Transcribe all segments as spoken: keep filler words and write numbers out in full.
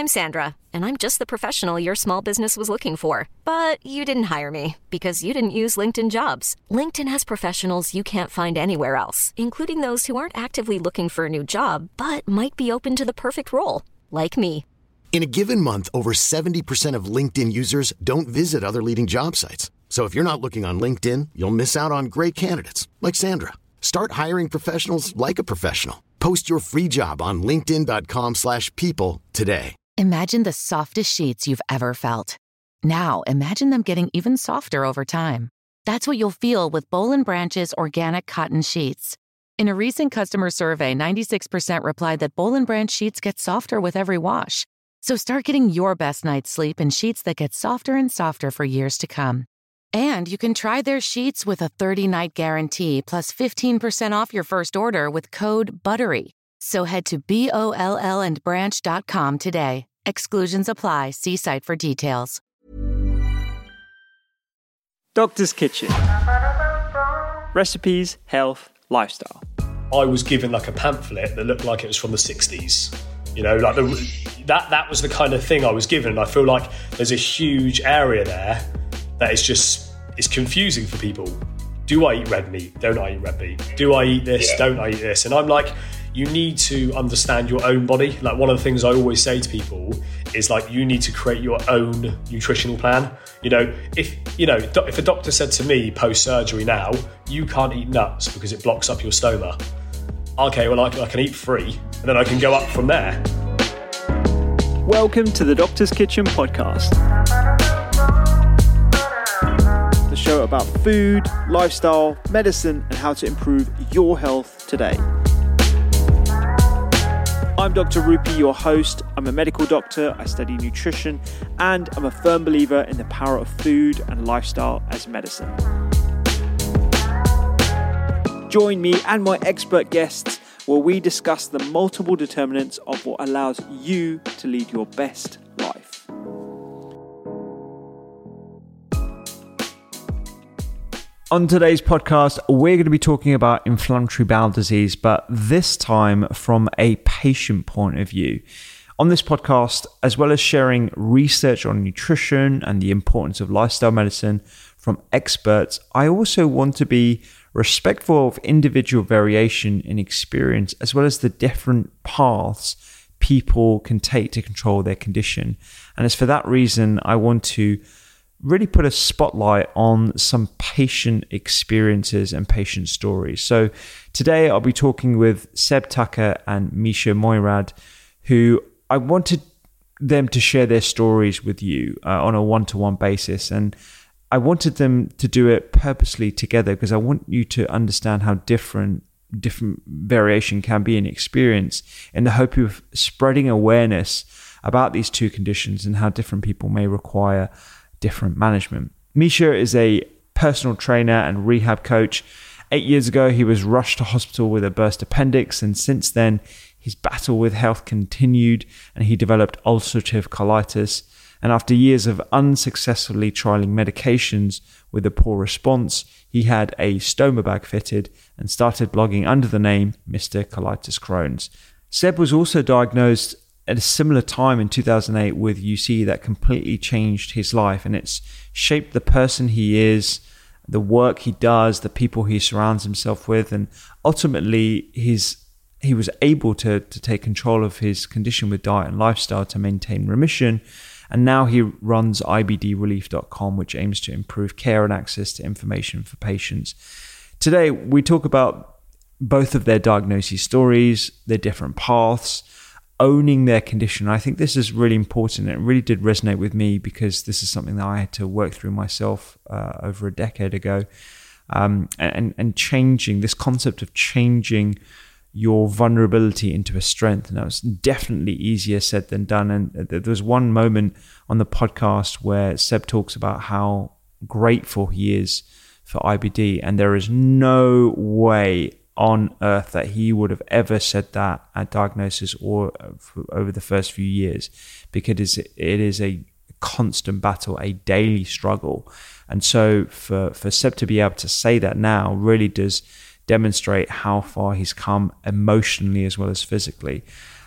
I'm Sandra, and I'm just the professional your small business was looking for. But you didn't hire me because you didn't use LinkedIn Jobs. LinkedIn has professionals you can't find anywhere else, including those who aren't actively looking for a new job, but might be open to the perfect role, like me. In a given month, over seventy percent of LinkedIn users don't visit other leading job sites. So if you're not looking on LinkedIn, you'll miss out on great candidates like Sandra. Start hiring professionals like a professional. Post your free job on linkedin dot com slash people today. Imagine the softest sheets you've ever felt. Now imagine them getting even softer over time. That's what you'll feel with Boll and Branch's organic cotton sheets. In a recent customer survey, ninety-six percent replied that Boll and Branch sheets get softer with every wash. So start getting your best night's sleep in sheets that get softer and softer for years to come. And you can try their sheets with a thirty-night guarantee plus fifteen percent off your first order with code BUTTERY. So head to B O L L and branch dot com today. Exclusions apply. See site for details. Doctor's Kitchen. Recipes, health, lifestyle. I was given like a pamphlet that looked like it was from the sixties. You know, like the, that that was the kind of thing I was given. And I feel like there's a huge area there that is just, it's confusing for people. Do I eat red meat? Don't I eat red meat? Do I eat this? Yeah. Don't I eat this? And I'm like, you need to understand your own body. Like one of the things I always say to people is like, you need to create your own nutritional plan. You know, if, you know, if a doctor said to me post-surgery now, you can't eat nuts because it blocks up your stoma. Okay, well, I can, I can eat three and then I can go up from there. Welcome to the Doctor's Kitchen podcast. The show about food, lifestyle, medicine, and how to improve your health today. I'm Doctor Rupi, your host. I'm a medical doctor, I study nutrition, and I'm a firm believer in the power of food and lifestyle as medicine. Join me and my expert guests where we discuss the multiple determinants of what allows you to lead your best life. On today's podcast, we're going to be talking about inflammatory bowel disease, but this time from a patient point of view. On this podcast, as well as sharing research on nutrition and the importance of lifestyle medicine from experts, I also want to be respectful of individual variation in experience, as well as the different paths people can take to control their condition. And it's for that reason I want to really put a spotlight on some patient experiences and patient stories. So today I'll be talking with Seb Tucker and Misha Moirad, who I wanted them to share their stories with you uh, on a one-to-one basis. And I wanted them to do it purposely together because I want you to understand how different different variation can be in experience, in the hope of spreading awareness about these two conditions and how different people may require different management. Misha is a personal trainer and rehab coach. Eight years ago, he was rushed to hospital with a burst appendix, and since then, his battle with health continued and he developed ulcerative colitis. And after years of unsuccessfully trialing medications with a poor response, he had a stoma bag fitted and started blogging under the name Mister Colitis Crohn's. Seb was also diagnosed at a similar time in two thousand eight with U C that completely changed his life, and it's shaped the person he is, the work he does, the people he surrounds himself with, and ultimately his he was able to, to take control of his condition with diet and lifestyle to maintain remission. And now he runs I B D relief dot com, which aims to improve care and access to information for patients. Today, we talk about both of their diagnosis stories, their different paths, owning their condition. I think this is really important. It really did resonate with me because this is something that I had to work through myself uh, over a decade ago. Um, and, and changing this concept of changing your vulnerability into a strength. And that was definitely easier said than done. And there was one moment on the podcast where Seb talks about how grateful he is for I B D. And there is no way on earth that he would have ever said that at diagnosis or over the first few years, because it is a constant battle, a daily struggle. And so for, for Seb to be able to say that now really does demonstrate how far he's come emotionally as well as physically.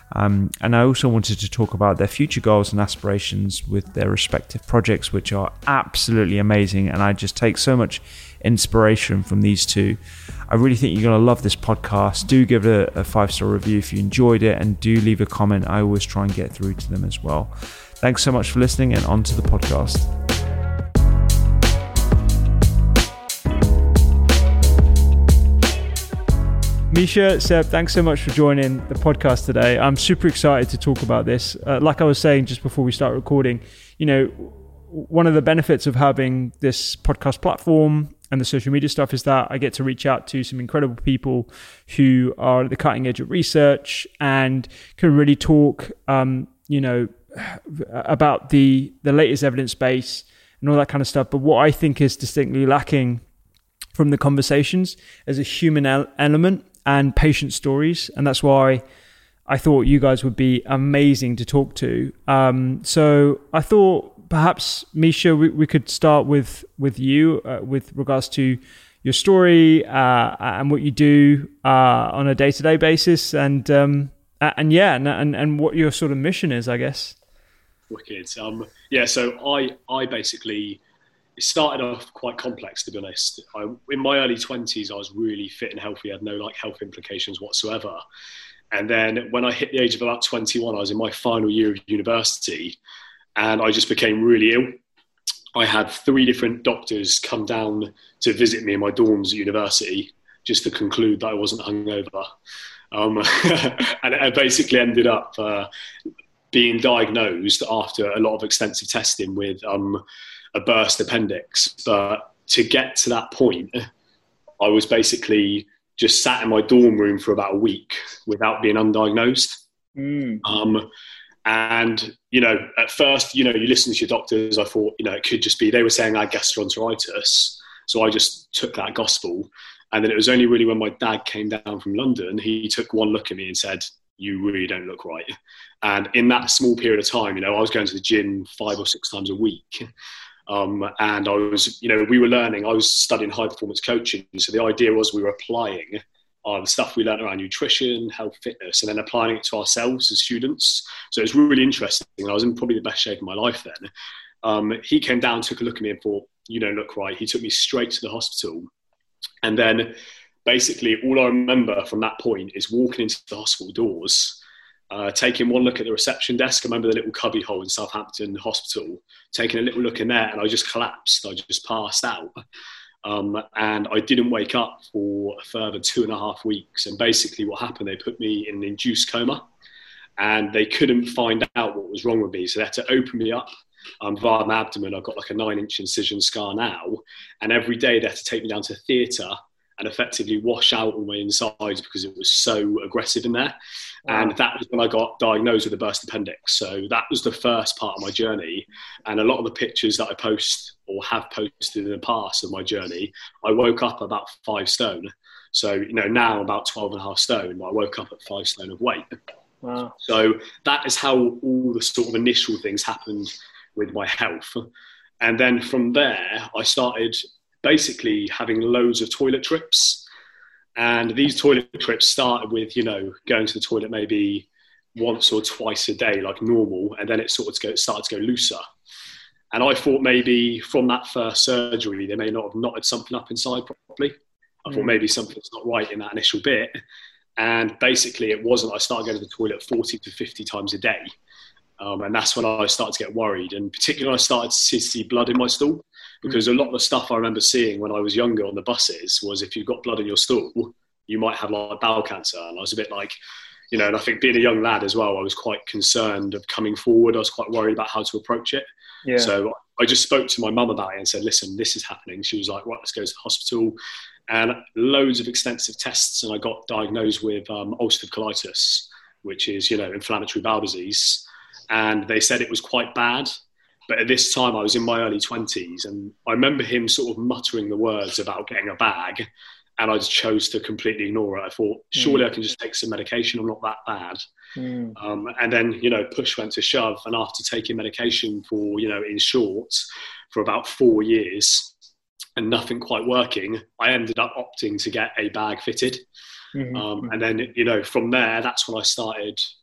Um, and I also wanted to talk about their future goals and aspirations with their respective projects, which are absolutely amazing. And I just take so much inspiration from these two. I really think you're going to love this podcast. Do give it a, a five-star review if you enjoyed it, and do leave a comment. I always try and get through to them as well. Thanks so much for listening, and on to the podcast. Misha, Seb, thanks so much for joining the podcast today. I'm super excited to talk about this. Uh, like I was saying just before we start recording, you know, one of the benefits of having this podcast platform and the social media stuff is that I get to reach out to some incredible people who are at the cutting edge of research and can really talk, um, you know, about the, the latest evidence base and all that kind of stuff. But what I think is distinctly lacking from the conversations is a human el- element and patient stories. And that's why I thought you guys would be amazing to talk to. Um, so I thought perhaps, Misha, we, we could start with, with you uh, with regards to your story uh, and what you do uh, on a day-to-day basis. And um, and yeah, and, and, and what your sort of mission is, I guess. Wicked. Um, yeah, so I, I basically... It started off quite complex, to be honest. I, in my early twenties, I was really fit and healthy. I had no like health implications whatsoever. And then when I hit the age of about twenty-one, I was in my final year of university, and I just became really ill. I had three different doctors come down to visit me in my dorms at university just to conclude that I wasn't hungover. Um, and it basically ended up uh, being diagnosed after a lot of extensive testing with... Um, a burst appendix. But to get to that point, I was basically just sat in my dorm room for about a week without being undiagnosed. Mm. Um, and, you know, at first, you know, you listen to your doctors, I thought, you know, it could just be, they were saying I had gastroenteritis. So I just took that gospel. And then it was only really when my dad came down from London, he took one look at me and said, you really don't look right. And in that small period of time, you know, I was going to the gym five or six times a week. Um, and I was, you know, we were learning, I was studying high performance coaching. So the idea was we were applying uh, the stuff we learned around nutrition, health, fitness, and then applying it to ourselves as students. So it was really interesting. I was in probably the best shape of my life then. Um, he came down, took a look at me and thought, you don't look right. He took me straight to the hospital. And then basically all I remember from that point is walking into the hospital doors, Uh, taking one look at the reception desk. I remember the little cubby hole in Southampton Hospital, taking a little look in there, and I just collapsed. I just passed out. Um, and I didn't wake up for a further two and a half weeks. And basically what happened, they put me in an induced coma, and they couldn't find out what was wrong with me. So they had to open me up um, via my abdomen. I've got like a nine inch incision scar now. And every day they had to take me down to theatre and effectively wash out all my insides because it was so aggressive in there. Wow. And that was when I got diagnosed with a burst appendix. So that was the first part of my journey. And a lot of the pictures that I post or have posted in the past of my journey, I woke up about five stone. So, you know, now I'm about twelve and a half stone, but I woke up at five stone of weight. Wow. So that is how all the sort of initial things happened with my health. And then from there, I started basically having loads of toilet trips. And these toilet trips started with, you know, going to the toilet maybe once or twice a day, like normal. And then it sort of go, started to go looser. And I thought maybe from that first surgery, they may not have knotted something up inside properly. I mm. thought maybe something's not right in that initial bit. And basically it wasn't. I started going to the toilet forty to fifty times a day. Um, and that's when I started to get worried. And particularly when I started to see blood in my stool. Because a lot of the stuff I remember seeing when I was younger on the buses was if you've got blood in your stool, you might have like bowel cancer. And I was a bit like, you know, and I think being a young lad as well, I was quite concerned of coming forward. I was quite worried about how to approach it. Yeah. So I just spoke to my mum about it and said, listen, this is happening. She was like, right, let's go to the hospital. And loads of extensive tests. And I got diagnosed with um, ulcerative colitis, which is, you know, inflammatory bowel disease. And they said it was quite bad. But at this time, I was in my early twenties, and I remember him sort of muttering the words about getting a bag, and I just chose to completely ignore it. I thought, surely mm. I can just take some medication. I'm not that bad. Mm. Um, and then, you know, push went to shove. And after taking medication for, you know, in short, for about four years and nothing quite working, I ended up opting to get a bag fitted. Mm-hmm. Um, and then, you know, from there, that's when I started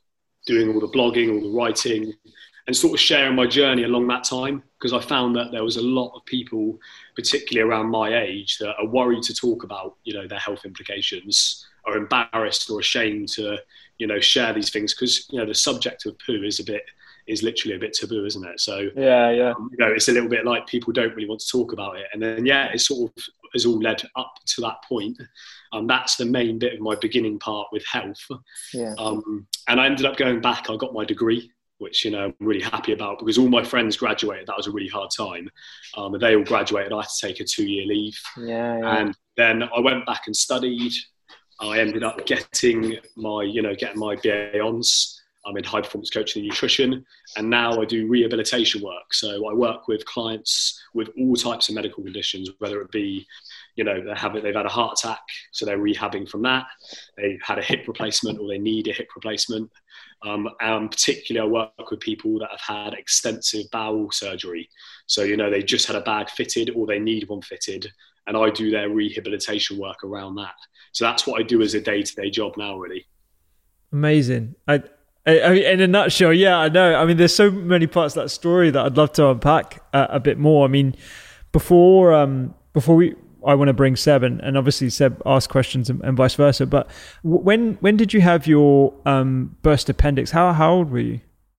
doing all the blogging, all the writing, and sort of sharing my journey along that time, because I found that there was a lot of people, particularly around my age, that are worried to talk about, you know, their health implications, are embarrassed or ashamed to, you know, share these things, because, you know, the subject of poo is a bit, is literally a bit taboo, isn't it? So, yeah, yeah. Um, you know, it's a little bit like people don't really want to talk about it. And then, yeah, it sort of has all led up to that point. Um, that's the main bit of my beginning part with health. Yeah. Um, and I ended up going back, I got my degree, which, you know, I'm really happy about, because all my friends graduated. That was a really hard time. Um, and they all graduated. I had to take a two-year leave. Yeah, yeah. And then I went back and studied. I ended up getting my, you know, getting my B A Hons. I'm in high performance coaching and nutrition. And now I do rehabilitation work. So I work with clients with all types of medical conditions, whether it be, you know, they have, they've had a heart attack, so they're rehabbing from that. They've had a hip replacement or they need a hip replacement. Um, and particularly I work with people that have had extensive bowel surgery. So, you know, they just had a bag fitted or they need one fitted. And I do their rehabilitation work around that. So that's what I do as a day-to-day job now, really. Amazing. I, I, I mean, in a nutshell, yeah, I know. I mean, there's so many parts of that story that I'd love to unpack uh, a bit more. I mean, before um, before we, I want to bring Seb, and, and obviously Seb asked questions and, and vice versa. But w- when when did you have your um, burst appendix? How how old were you?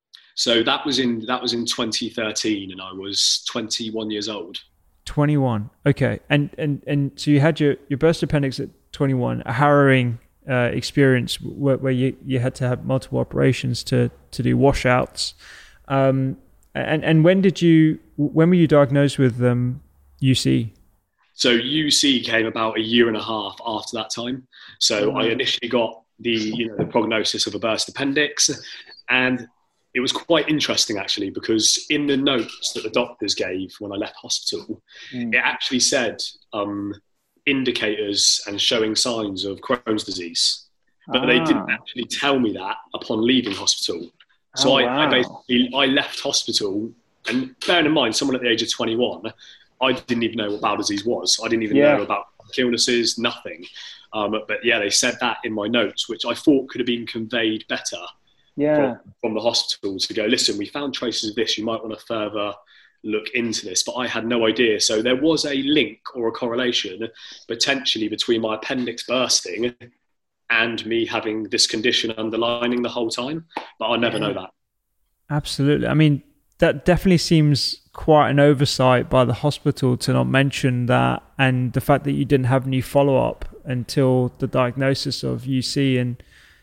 So that was in that was in twenty thirteen, and I was twenty-one years old. twenty-one. Okay, and and and so you had your, your burst appendix at twenty-one, a harrowing uh, experience where, where you, you had to have multiple operations to to do washouts. Um, and and when did you when were you diagnosed with um, U C? So U C came about a year and a half after that time. So mm-hmm. I initially got the you know the prognosis of a burst appendix, and it was quite interesting actually, because in the notes that the doctors gave when I left hospital, mm. it actually said um, indicators and showing signs of Crohn's disease, but ah. they didn't actually tell me that upon leaving hospital. So oh, I, wow. I basically I left hospital, and bearing in mind, someone at the age of twenty-one, I didn't even know what bowel disease was. I didn't even yeah. know about illnesses, nothing. Um, but yeah, they said that in my notes, which I thought could have been conveyed better. Yeah. From, from the hospital to go, listen, we found traces of this, you might want to further look into this. But I had no idea. So there was a link or a correlation potentially between my appendix bursting and me having this condition underlining the whole time. But I'll never yeah. know that. Absolutely. I mean, that definitely seems quite an oversight by the hospital to not mention that, and the fact that you didn't have any follow-up until the diagnosis of U C. And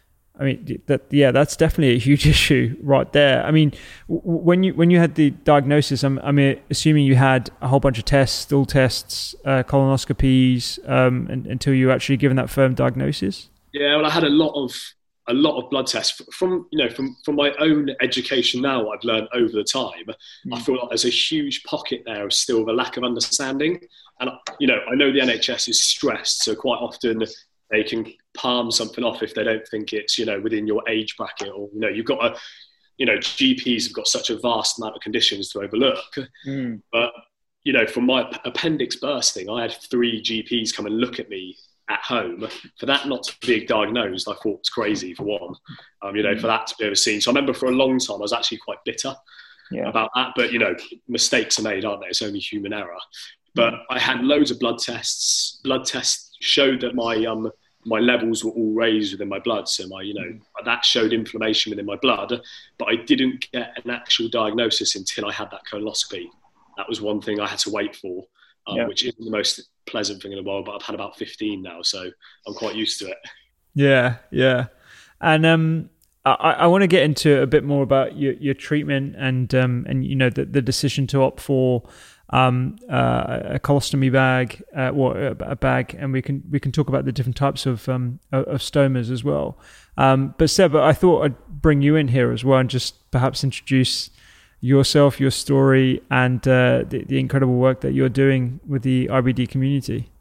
I mean, that yeah, that's definitely a huge issue right there. I mean, w- when you when you had the diagnosis, I'm, I mean, assuming you had a whole bunch of tests, stool tests, uh, colonoscopies, um, and, until you were actually given that firm diagnosis. Yeah, well, I had a lot of a lot of blood tests from you know from from my own education. Now I've learned over the time. Mm. I feel like there's a huge pocket there of still of a lack of understanding, and you know, I know the N H S is stressed, so quite often they can palm something off if they don't think it's, you know, within your age bracket, or, you know, you've got a, you know, G Ps have got such a vast amount of conditions to overlook. Mm. But, you know, from my appendix bursting, I had three G Ps come and look at me at home. For that not to be diagnosed, I thought it's crazy, for one, um, you know, mm. for that to be overseen. So I remember for a long time, I was actually quite bitter yeah. about that. But, you know, mistakes are made, aren't they? It's only human error. But mm. I had loads of blood tests. Blood tests showed that my um my levels were all raised within my blood. So my, you know, that showed inflammation within my blood, but I didn't get an actual diagnosis until I had that colonoscopy. That was one thing I had to wait for, um, yeah. which isn't the most pleasant thing in the world, but I've had about fifteen now, so I'm quite used to it. Yeah, yeah. And um, I, I want to get into a bit more about your, your treatment and, um, and you know, the, the decision to opt for um, uh, a colostomy bag, uh, or a bag, and we can we can talk about the different types of um, of stomas as well. Um, but Seb, I thought I'd bring you in here as well, and just perhaps introduce yourself, your story, and uh, the, the incredible work that you're doing with the I B D community.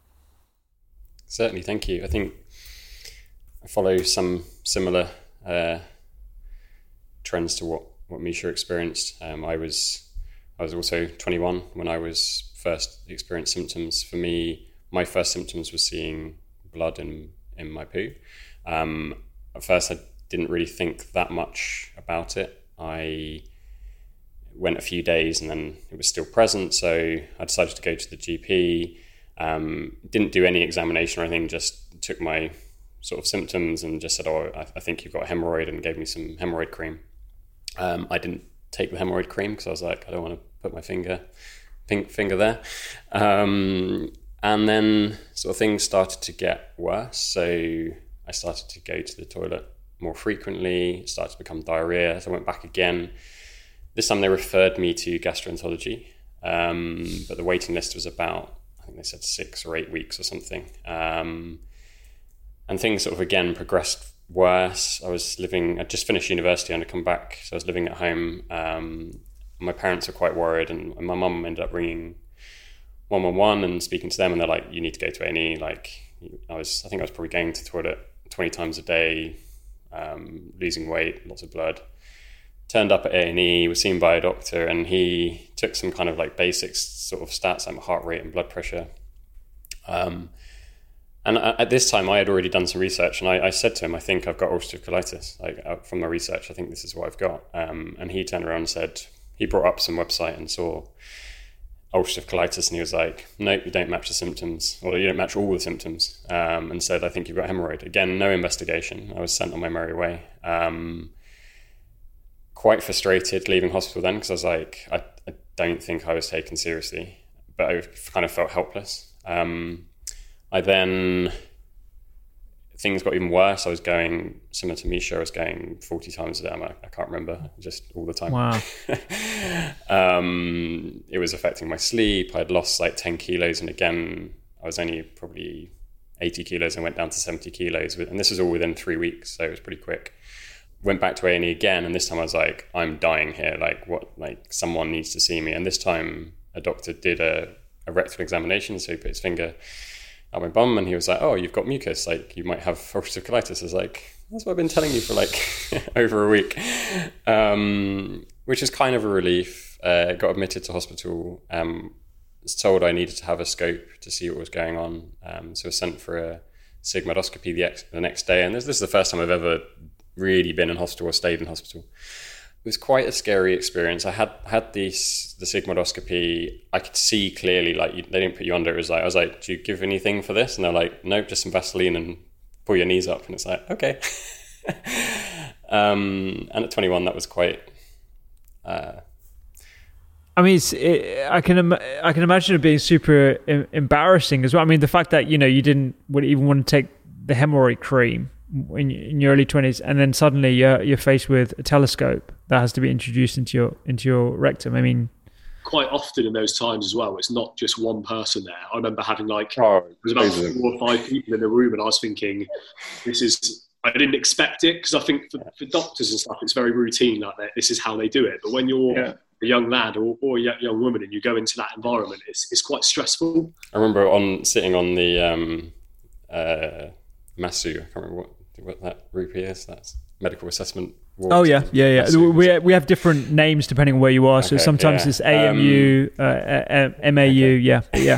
Certainly, thank you. I think I follow some similar uh, trends to what what Misha experienced. Um, I was. I was also twenty-one when I was first experienced symptoms. For me, my first symptoms were seeing blood in, in my poo. Um, at first, I didn't really think that much about it. I went a few days and then it was still present, so I decided to go to the G P. Um, didn't do any examination or anything, just took my sort of symptoms and just said, oh, I, I think you've got a hemorrhoid, and gave me some hemorrhoid cream. Um, I didn't take the hemorrhoid cream because I was like, I don't want to put my finger pink finger there. Um, and then sort of things started to get worse. So I started to go to the toilet more frequently, it started to become diarrhea. So I went back again. This time they referred me to gastroenterology, um, but the waiting list was about, I think they said six or eight weeks or something. Um, and things sort of again progressed worse. I was living, I'd just finished university and I'd come back, so I was living at home. Um, my parents were quite worried, and my mum ended up ringing one one one and speaking to them, and they're like, you need to go to A and E. Like, I was, I think I was probably going to the toilet twenty times a day, um, losing weight, lots of blood. Turned up at A and E, was seen by a doctor, and he took some kind of like basic sort of stats like my heart rate and blood pressure. Um, and at this time, I had already done some research, and I, I said to him, I think I've got ulcerative colitis. Like, from my research, I think this is what I've got. Um, and he turned around and said, he brought up some website and saw ulcerative colitis, and he was like, nope, you don't match the symptoms, or you don't match all the symptoms, um, and said, I think you've got hemorrhoid. Again, no investigation. I was sent on my merry way. Um, quite frustrated leaving hospital then, because I was like, I, I don't think I was taken seriously, but I kind of felt helpless. Um, I then, things got even worse. I was going, similar to Misha, I was going forty times a day. I, I can't remember, just all the time. Wow. um, it was affecting my sleep. I'd lost like ten kilos. And again, I was only probably eighty kilos and went down to seventy kilos. And this was all within three weeks. So it was pretty quick. Went back to A and E again. And this time I was like, I'm dying here. Like what, like someone needs to see me. And this time a doctor did a, a rectal examination. So he put his finger at my bum and he was like, oh, you've got mucus, like you might have ulcerative colitis. I was like, that's what I've been telling you for like over a week, um, which is kind of a relief. Uh, got admitted to hospital, um, was told I needed to have a scope to see what was going on, um, so I was sent for a sigmoidoscopy the, ex- the next day, and this, this is the first time I've ever really been in hospital or stayed in hospital. It was quite a scary experience. I had had these, the sigmoidoscopy. I could see clearly, like you, they didn't put you under. It was like, I was like, do you give anything for this? And they're like, nope, just some Vaseline and pull your knees up. And it's like, okay. um, and at twenty-one, that was quite. Uh, I mean, it's, it, I can Im- I can imagine it being super em- embarrassing as well. I mean, the fact that you know you didn't would even want to take the hemorrhoid cream in, in your early twenties, and then suddenly you're you're faced with a telescope that has to be introduced into your into your rectum. I mean, quite often in those times as well, it's not just one person there. I remember having like oh, there was about four or five people in the room, and I was thinking, this is. I didn't expect it, because I think for, for doctors and stuff, it's very routine. Like that, this is how they do it. But when you're yeah. a young lad or, or a young woman and you go into that environment, it's it's quite stressful. I remember on sitting on the um, uh, Masu. I can't remember what what that rupee is. That's medical assessment. Oh yeah, yeah, yeah. We we have different names depending on where you are. Okay, so sometimes yeah. it's A M U, um, uh, M A U. Okay. Yeah, yeah.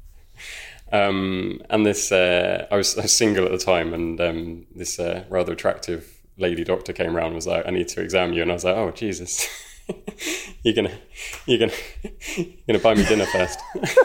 Um, and this, uh, I, was, I was single at the time, and um, this uh, rather attractive lady doctor came around and was like, "I need to examine you," and I was like, "Oh Jesus, you're gonna, you're gonna, you're gonna buy me dinner first."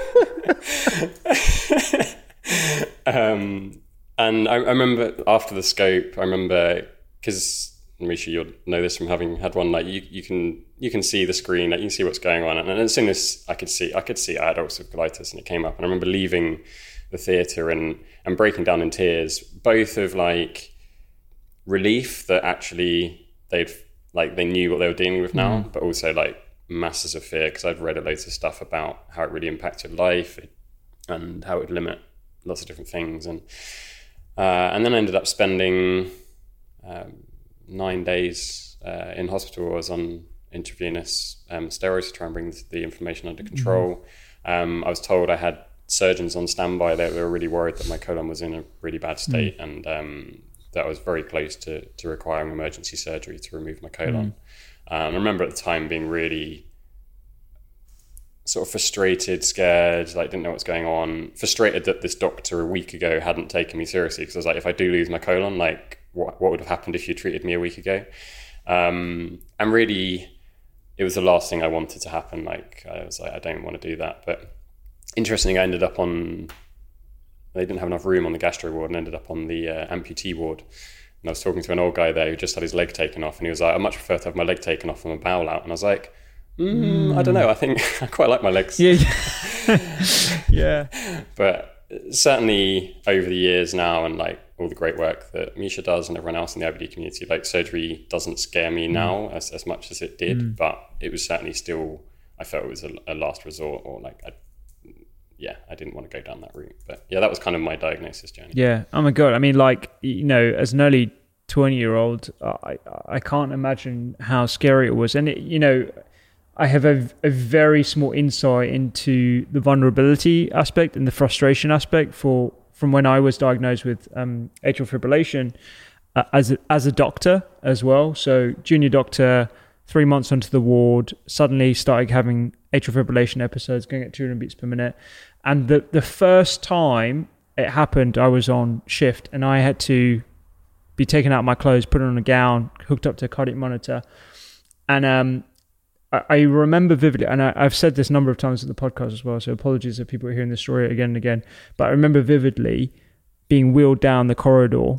um, and I, I remember after the scope, I remember because. Misha, you'll know this from having had one. Like you, you can you can see the screen, like you can see what's going on. And as soon as I could see, I could see I had ulcerative colitis, and it came up. And I remember leaving the theatre and and breaking down in tears, both of like relief that actually they'd like they knew what they were dealing with now, mm. but also like masses of fear, because I'd read a loads of stuff about how it really impacted life and how it would limit lots of different things. And uh, and then I ended up spending. Um, nine days uh, in hospital. I was on intravenous um, steroids to try and bring the, the inflammation under control. Mm-hmm. Um, I was told I had surgeons on standby. They were really worried that my colon was in a really bad state, mm-hmm. and um, that I was very close to, to requiring emergency surgery to remove my colon. Mm-hmm. Um, I remember at the time being really sort of frustrated, scared, like didn't know what's going on, frustrated that this doctor a week ago hadn't taken me seriously, because I was like, if I do lose my colon, like what what would have happened if you treated me a week ago? Um, and really, it was the last thing I wanted to happen. Like I was like, I don't want to do that. But interestingly, I ended up on, they didn't have enough room on the gastro ward, and ended up on the uh, amputee ward. And I was talking to an old guy there who just had his leg taken off, and he was like, I much prefer to have my leg taken off and my bowel out. And I was like, mm, I don't know, I think I quite like my legs. Yeah. Yeah. But certainly over the years now, and like all the great work that Misha does and everyone else in the I B D community, like surgery doesn't scare me now as, as much as it did, mm. but it was certainly still, I felt it was a, a last resort, or like, I, yeah, I didn't want to go down that route. But yeah, that was kind of my diagnosis journey. Yeah. Oh my God. I mean, like, you know, as an early twenty year old, I, I can't imagine how scary it was. And, it, you know, I have a, a very small insight into the vulnerability aspect and the frustration aspect for from when I was diagnosed with um, atrial fibrillation uh, as a, as a doctor as well. So junior doctor, three months onto the ward, suddenly started having atrial fibrillation episodes, going at two hundred beats per minute. And the, the first time it happened, I was on shift and I had to be taken out of my clothes, put on a gown, hooked up to a cardiac monitor. And um, I remember vividly, and I, I've said this a number of times in the podcast as well, so apologies if people are hearing this story again and again, but I remember vividly being wheeled down the corridor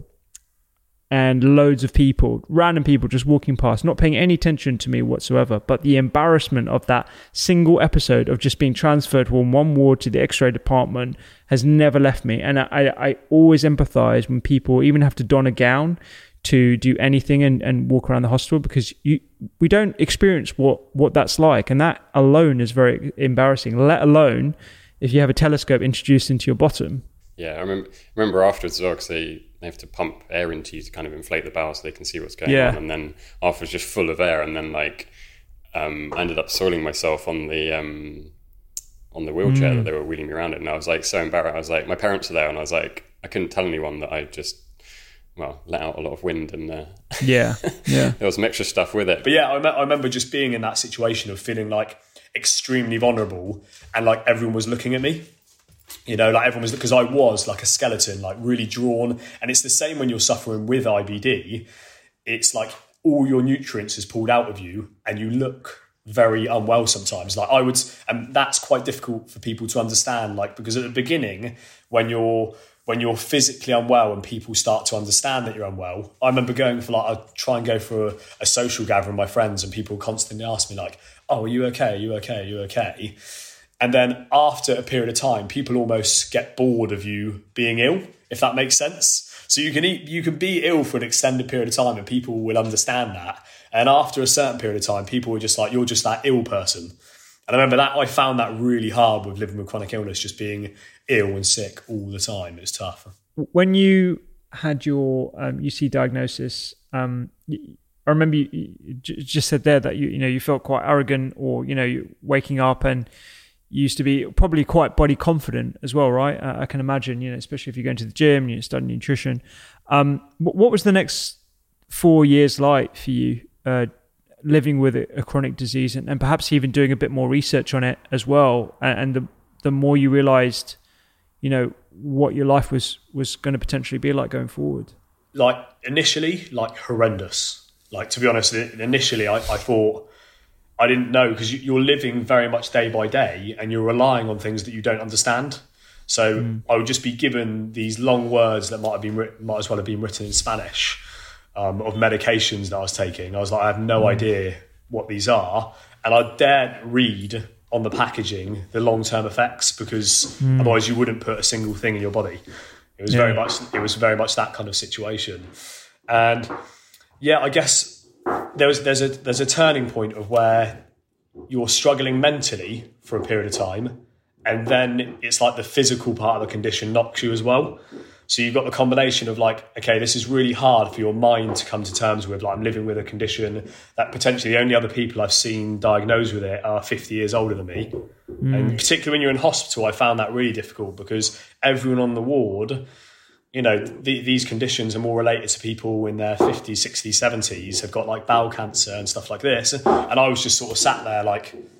and loads of people, random people just walking past, not paying any attention to me whatsoever, but the embarrassment of that single episode of just being transferred from one ward to the x-ray department has never left me. And I, I always empathize when people even have to don a gown to do anything and, and walk around the hospital, because you we don't experience what, what that's like. And that alone is very embarrassing, let alone if you have a telescope introduced into your bottom. Yeah, I remember, remember afterwards as well, because they, they have to pump air into you to kind of inflate the bowel so they can see what's going yeah. on. And then afterwards just full of air. And then like um, I ended up soiling myself on the um, on the wheelchair mm. that they were wheeling me around in. And I was like so embarrassed. I was like, my parents were there and I was like, I couldn't tell anyone that I just... well, let out a lot of wind and uh, yeah, yeah, there was some extra stuff with it. But yeah, I, me- I remember just being in that situation of feeling like extremely vulnerable, and like everyone was looking at me. You know, like everyone was, because I was like a skeleton, like really drawn. And it's the same when you're suffering with I B D. It's like all your nutrients is pulled out of you, and you look very unwell sometimes. Like I would, and that's quite difficult for people to understand. Like because at the beginning, when you're when you're physically unwell and people start to understand that you're unwell. I remember going for like, I'd try and go for a, a social gathering with my friends, and people constantly ask me like, oh, are you okay? Are you okay? Are you okay? And then after a period of time, people almost get bored of you being ill, if that makes sense. So you can eat, you can be ill for an extended period of time and people will understand that. And after a certain period of time, people were just like, you're just that ill person. And I remember that I found that really hard with living with chronic illness, just being ill and sick all the time. It was tough. When you had your um, U C diagnosis, um, I remember you, you just said there that you you know you felt quite arrogant, or you know you waking up, and you used to be probably quite body confident as well, right? Uh, I can imagine, you know, especially if you're going to the gym and you're studying nutrition. Um, what was the next four years like for you? Uh, living with a, a chronic disease, and, and perhaps even doing a bit more research on it as well. And, and the the more you realized, you know, what your life was was going to potentially be like going forward. Like initially, like horrendous. Like to be honest, initially I, I thought, I didn't know, because you're living very much day by day and you're relying on things that you don't understand. So mm. I would just be given these long words that might have been written, might as well have been written in Spanish. Um, of medications that I was taking. I was like, I have no mm. idea what these are. And I dared read on the packaging the long-term effects, because mm. otherwise you wouldn't put a single thing in your body. It was yeah. very much, it was very much that kind of situation. And yeah, I guess there was, there's a, there's a turning point of where you're struggling mentally for a period of time. And then it's like the physical part of the condition knocks you as well. So you've got the combination of like, okay, this is really hard for your mind to come to terms with. Like I'm living with a condition that potentially the only other people I've seen diagnosed with it are fifty years older than me. Mm. And particularly when you're in hospital, I found that really difficult, because everyone on the ward, you know, the, these conditions are more related to people in their fifties, sixties, seventies, have got like bowel cancer and stuff like this. And I was just sort of sat there like,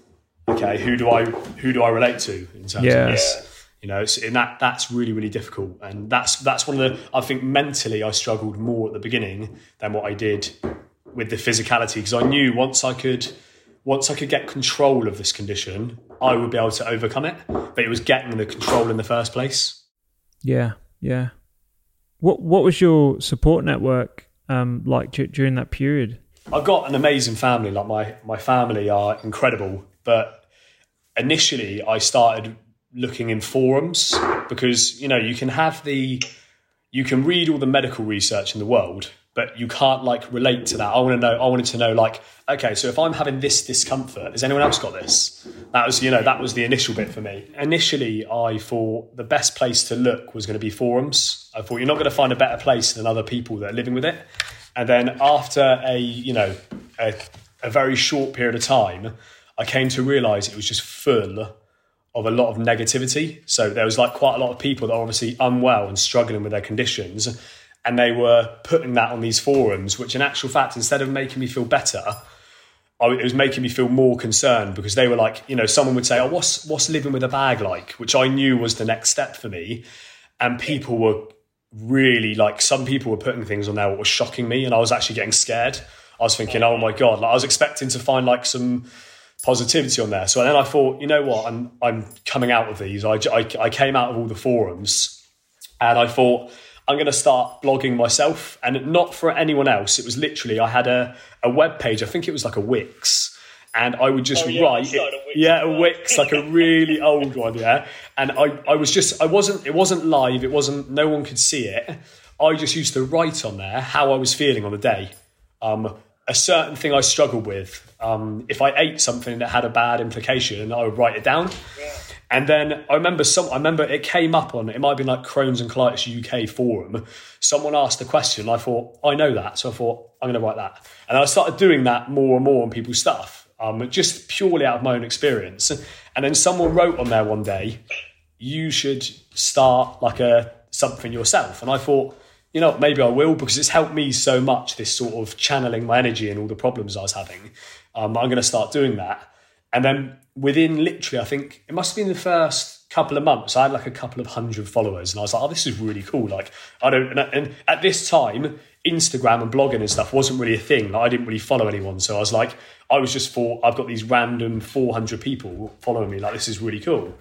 okay, who do I who do I relate to in terms Yeah. of this? You know, it's, and that that's really really difficult, and that's that's one of the I think mentally I struggled more at the beginning than what I did with the physicality, because I knew once I could once I could get control of this condition, I would be able to overcome it. But it was getting the control in the first place. Yeah, yeah. What what was your support network um, like d- during that period? I've got an amazing family. Like my my family are incredible, but initially I started looking in forums, because you know you can have the you can read all the medical research in the world, but you can't like relate to that. I want to know I wanted to know like, okay, so if I'm having this discomfort, has anyone else got this? That was, you know, that was the initial bit for me. Initially I thought the best place to look was going to be forums. I thought you're not going to find a better place than other people that are living with it. And then after a, you know, a, a very short period of time, I came to realise it was just full of a lot of negativity. So there was like quite a lot of people that are obviously unwell and struggling with their conditions, and they were putting that on these forums, which in actual fact, instead of making me feel better, I, it was making me feel more concerned, because they were like, you know, someone would say, oh, what's, what's living with a bag like? Which I knew was the next step for me. And people were really like, some people were putting things on there that was shocking me, and I was actually getting scared. I was thinking, oh my God, like I was expecting to find like some positivity on there. So then I thought, you know what, I'm I'm coming out of these. I, I, I came out of all the forums, and I thought, I'm going to start blogging myself, and not for anyone else. It was literally, I had a, a web page, I think it was like a Wix, and I would just oh, yeah, write, it, a Wix yeah, a Wix, like a really old one, yeah. And I, I was just, I wasn't, it wasn't live, it wasn't, no one could see it. I just used to write on there how I was feeling on the day. Um, a certain thing I struggled with. Um, if I ate something that had a bad implication, I would write it down. Yeah. And then I remember some. I remember it came up on. It might have been like Crohn's and Colitis U K forum. Someone asked the question. I thought, I know that, so I thought I'm going to write that. And I started doing that more and more on people's stuff, um, just purely out of my own experience. And then someone wrote on there one day, you should start like a something yourself. And I thought, you know, maybe I will, because it's helped me so much, this sort of channeling my energy and all the problems I was having. Um, I'm going to start doing that. And then within literally, I think it must have been the first couple of months, I had like a couple of hundred followers, and I was like, oh, this is really cool. Like, I don't, and at this time, Instagram and blogging and stuff wasn't really a thing. Like, I didn't really follow anyone. So I was like, I was just thought, I've got these random four hundred people following me. Like, this is really cool.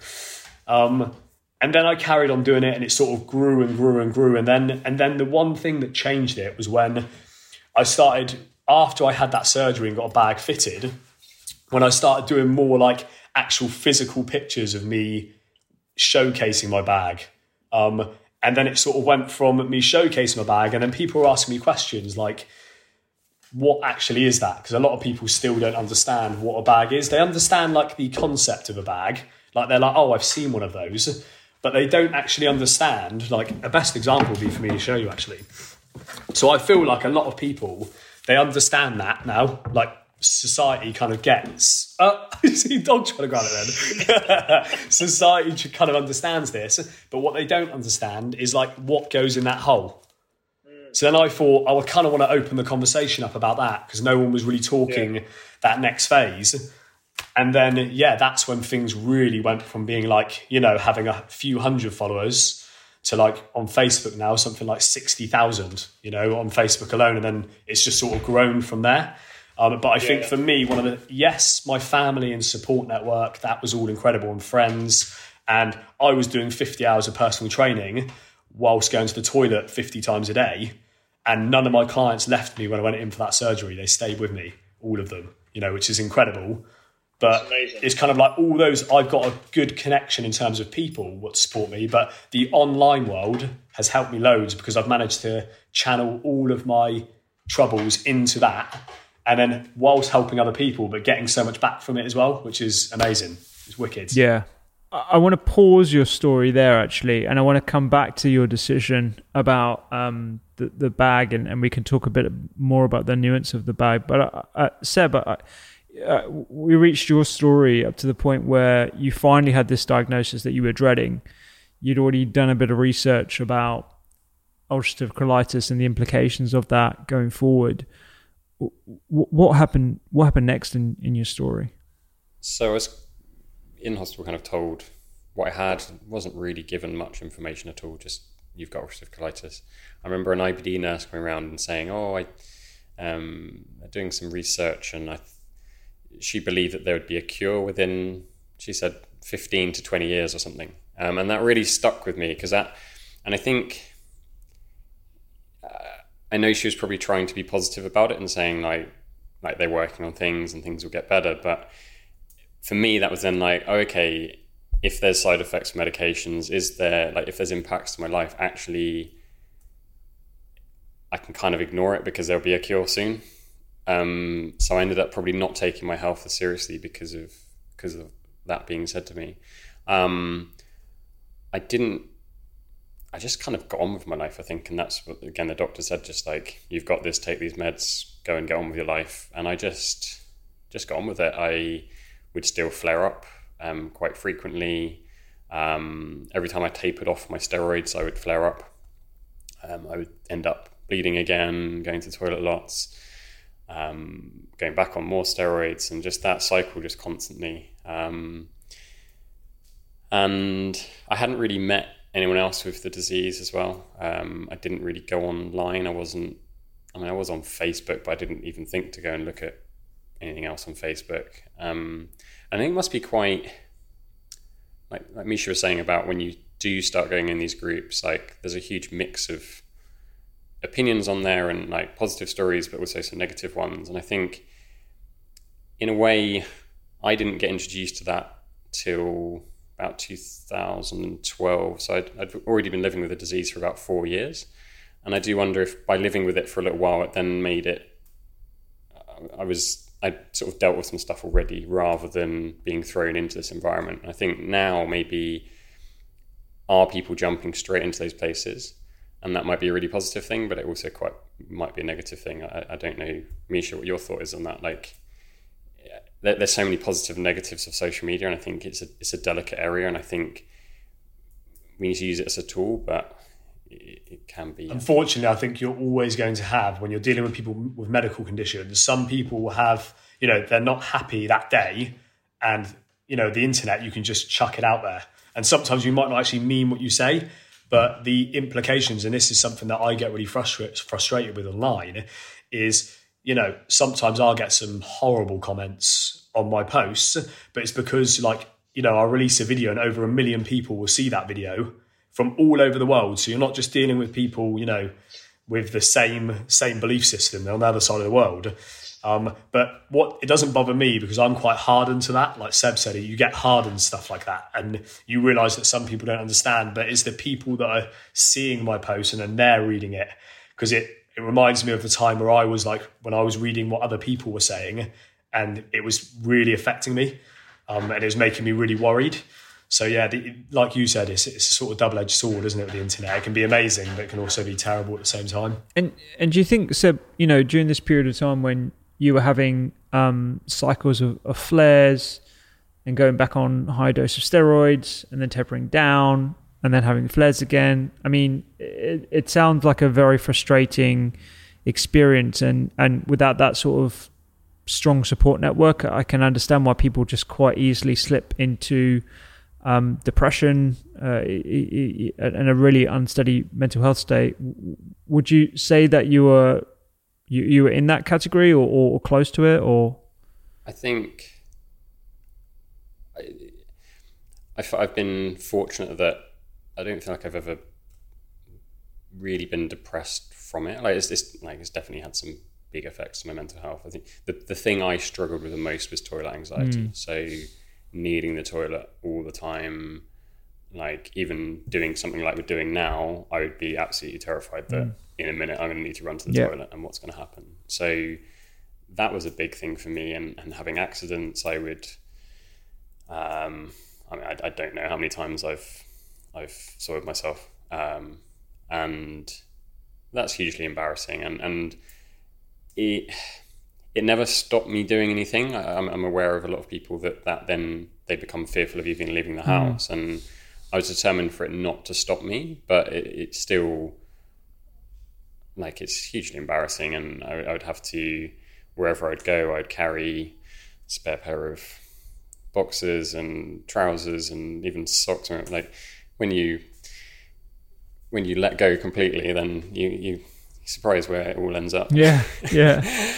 Um, And then I carried on doing it, and it sort of grew and grew and grew. And then and then the one thing that changed it was when I started, after I had that surgery and got a bag fitted, when I started doing more like actual physical pictures of me showcasing my bag. Um, and then it sort of went from me showcasing my bag, and then people were asking me questions like, what actually is that? Because a lot of people still don't understand what a bag is. They understand like the concept of a bag. Like they're like, oh, I've seen one of those. But they don't actually understand, like a best example would be for me to show you actually. So I feel like a lot of people, they understand that now, like society kind of gets, uh, you see dog trying to grab it then. Society kind of understands this, but what they don't understand is like what goes in that hole. So then I thought, I would kind of want to open the conversation up about that, because no one was really talking yeah. that next phase. And then, yeah, that's when things really went from being like, you know, having a few hundred followers to like on Facebook now, something like sixty thousand, you know, on Facebook alone. And then it's just sort of grown from there. Um, but I yeah. think for me, one of the, yes, my family and support network, that was all incredible, and friends. And I was doing fifty hours of personal training whilst going to the toilet fifty times a day. And none of my clients left me when I went in for that surgery. They stayed with me, all of them, you know, which is incredible. But it's kind of like all those, I've got a good connection in terms of people what support me, but the online world has helped me loads, because I've managed to channel all of my troubles into that, and then whilst helping other people, but getting so much back from it as well, which is amazing. It's wicked. Yeah. I want to pause your story there actually, and I want to come back to your decision about um, the, the bag, and, and we can talk a bit more about the nuance of the bag. But uh, uh, Seb, I, Uh, we reached your story up to the point where you finally had this diagnosis that you were dreading. You'd already done a bit of research about ulcerative colitis and the implications of that going forward. W- what happened? What happened next in, in your story? So I was in hospital kind of told what I had. Wasn't really given much information at all, just you've got ulcerative colitis. I remember an I B D nurse coming around and saying, oh, I, um, doing some research, and I, she believed that there would be a cure within, she said, fifteen to twenty years or something. Um, and that really stuck with me, because that, and I think, uh, I know she was probably trying to be positive about it and saying like, like they're working on things and things will get better. But for me, that was then like, oh, okay, if there's side effects of medications, is there, like, if there's impacts to my life, actually, I can kind of ignore it because there'll be a cure soon. Um, so I ended up probably not taking my health as seriously because of because of that being said to me. Um, I didn't, I just kind of got on with my life, I think. And that's what, again, the doctor said, just like, you've got this, take these meds, go and get on with your life. And I just, just got on with it. I would still flare up um, quite frequently. Um, every time I tapered off my steroids, I would flare up. Um, I would end up bleeding again, going to the toilet lots, um, going back on more steroids, and just that cycle just constantly. Um, and I hadn't really met anyone else with the disease as well. Um, I didn't really go online. I wasn't, I mean, I was on Facebook, but I didn't even think to go and look at anything else on Facebook. Um, and I think it must be quite, like, like Misha was saying about when you do start going in these groups, like there's a huge mix of opinions on there and like positive stories, but also some negative ones. And I think in a way, I didn't get introduced to that till about two thousand twelve. So I'd, I'd already been living with the disease for about four years. And I do wonder if by living with it for a little while, it then made it, I was, I sort of dealt with some stuff already rather than being thrown into this environment. I think now maybe are people jumping straight into those places? And that might be a really positive thing, but it also quite might be a negative thing. I, I don't know, Misha, what your thought is on that. Like, there, there's so many positive and negatives of social media, and I think it's a it's a delicate area, and I think we need to use it as a tool, but it, it can be. Unfortunately, I think you're always going to have, when you're dealing with people with medical conditions, some people will have, you know, they're not happy that day, and, you know, the internet, you can just chuck it out there. And sometimes you might not actually mean what you say, but the implications, and this is something that I get really frustrated frustrated with online, is, you know, sometimes I'll get some horrible comments on my posts, but it's because, like, you know, I'll release a video and over a million people will see that video from all over the world. So you're not just dealing with people, you know, with the same same belief system on the other side of the world. Um, but what it doesn't bother me, because I'm quite hardened to that. Like Seb said, you get hardened stuff like that, and you realise that some people don't understand. But it's the people that are seeing my post and then they're reading it, because it it reminds me of the time where I was like, when I was reading what other people were saying, and it was really affecting me, um, and it was making me really worried. So yeah, the, like you said, it's, it's a sort of double-edged sword, isn't it, with the internet? It can be amazing, but it can also be terrible at the same time. And and do you think, Seb, you know, during this period of time when you were having um, cycles of, of flares and going back on high dose of steroids and then tapering down and then having flares again, I mean, it, it sounds like a very frustrating experience. And, and without that sort of strong support network, I can understand why people just quite easily slip into um, depression uh, and a really unsteady mental health state. Would you say that you were You you were in that category or, or, or close to it, or? I think I, I've, I've been fortunate that I don't feel like I've ever really been depressed from it. Like it's, it's like it's definitely had some big effects on my mental health. I think the the thing I struggled with the most was toilet anxiety. Mm. So needing the toilet all the time, like even doing something like we're doing now, I would be absolutely terrified that. Mm. in a minute I'm going to need to run to the yeah. toilet and what's going to happen. So that was a big thing for me. And, and having accidents, I would, um, I mean, I, I don't know how many times I've, I've soiled myself. Um, and that's hugely embarrassing. And, and it, it never stopped me doing anything. I, I'm, I'm aware of a lot of people that, that then they become fearful of even leaving the house. Mm. And I was determined for it not to stop me, but it, it still, like, it's hugely embarrassing, and I, I would have to, wherever I'd go, I'd carry a spare pair of boxers and trousers and even socks. Like when you when you let go completely, then you you. Surprised where it all ends up. Yeah, yeah.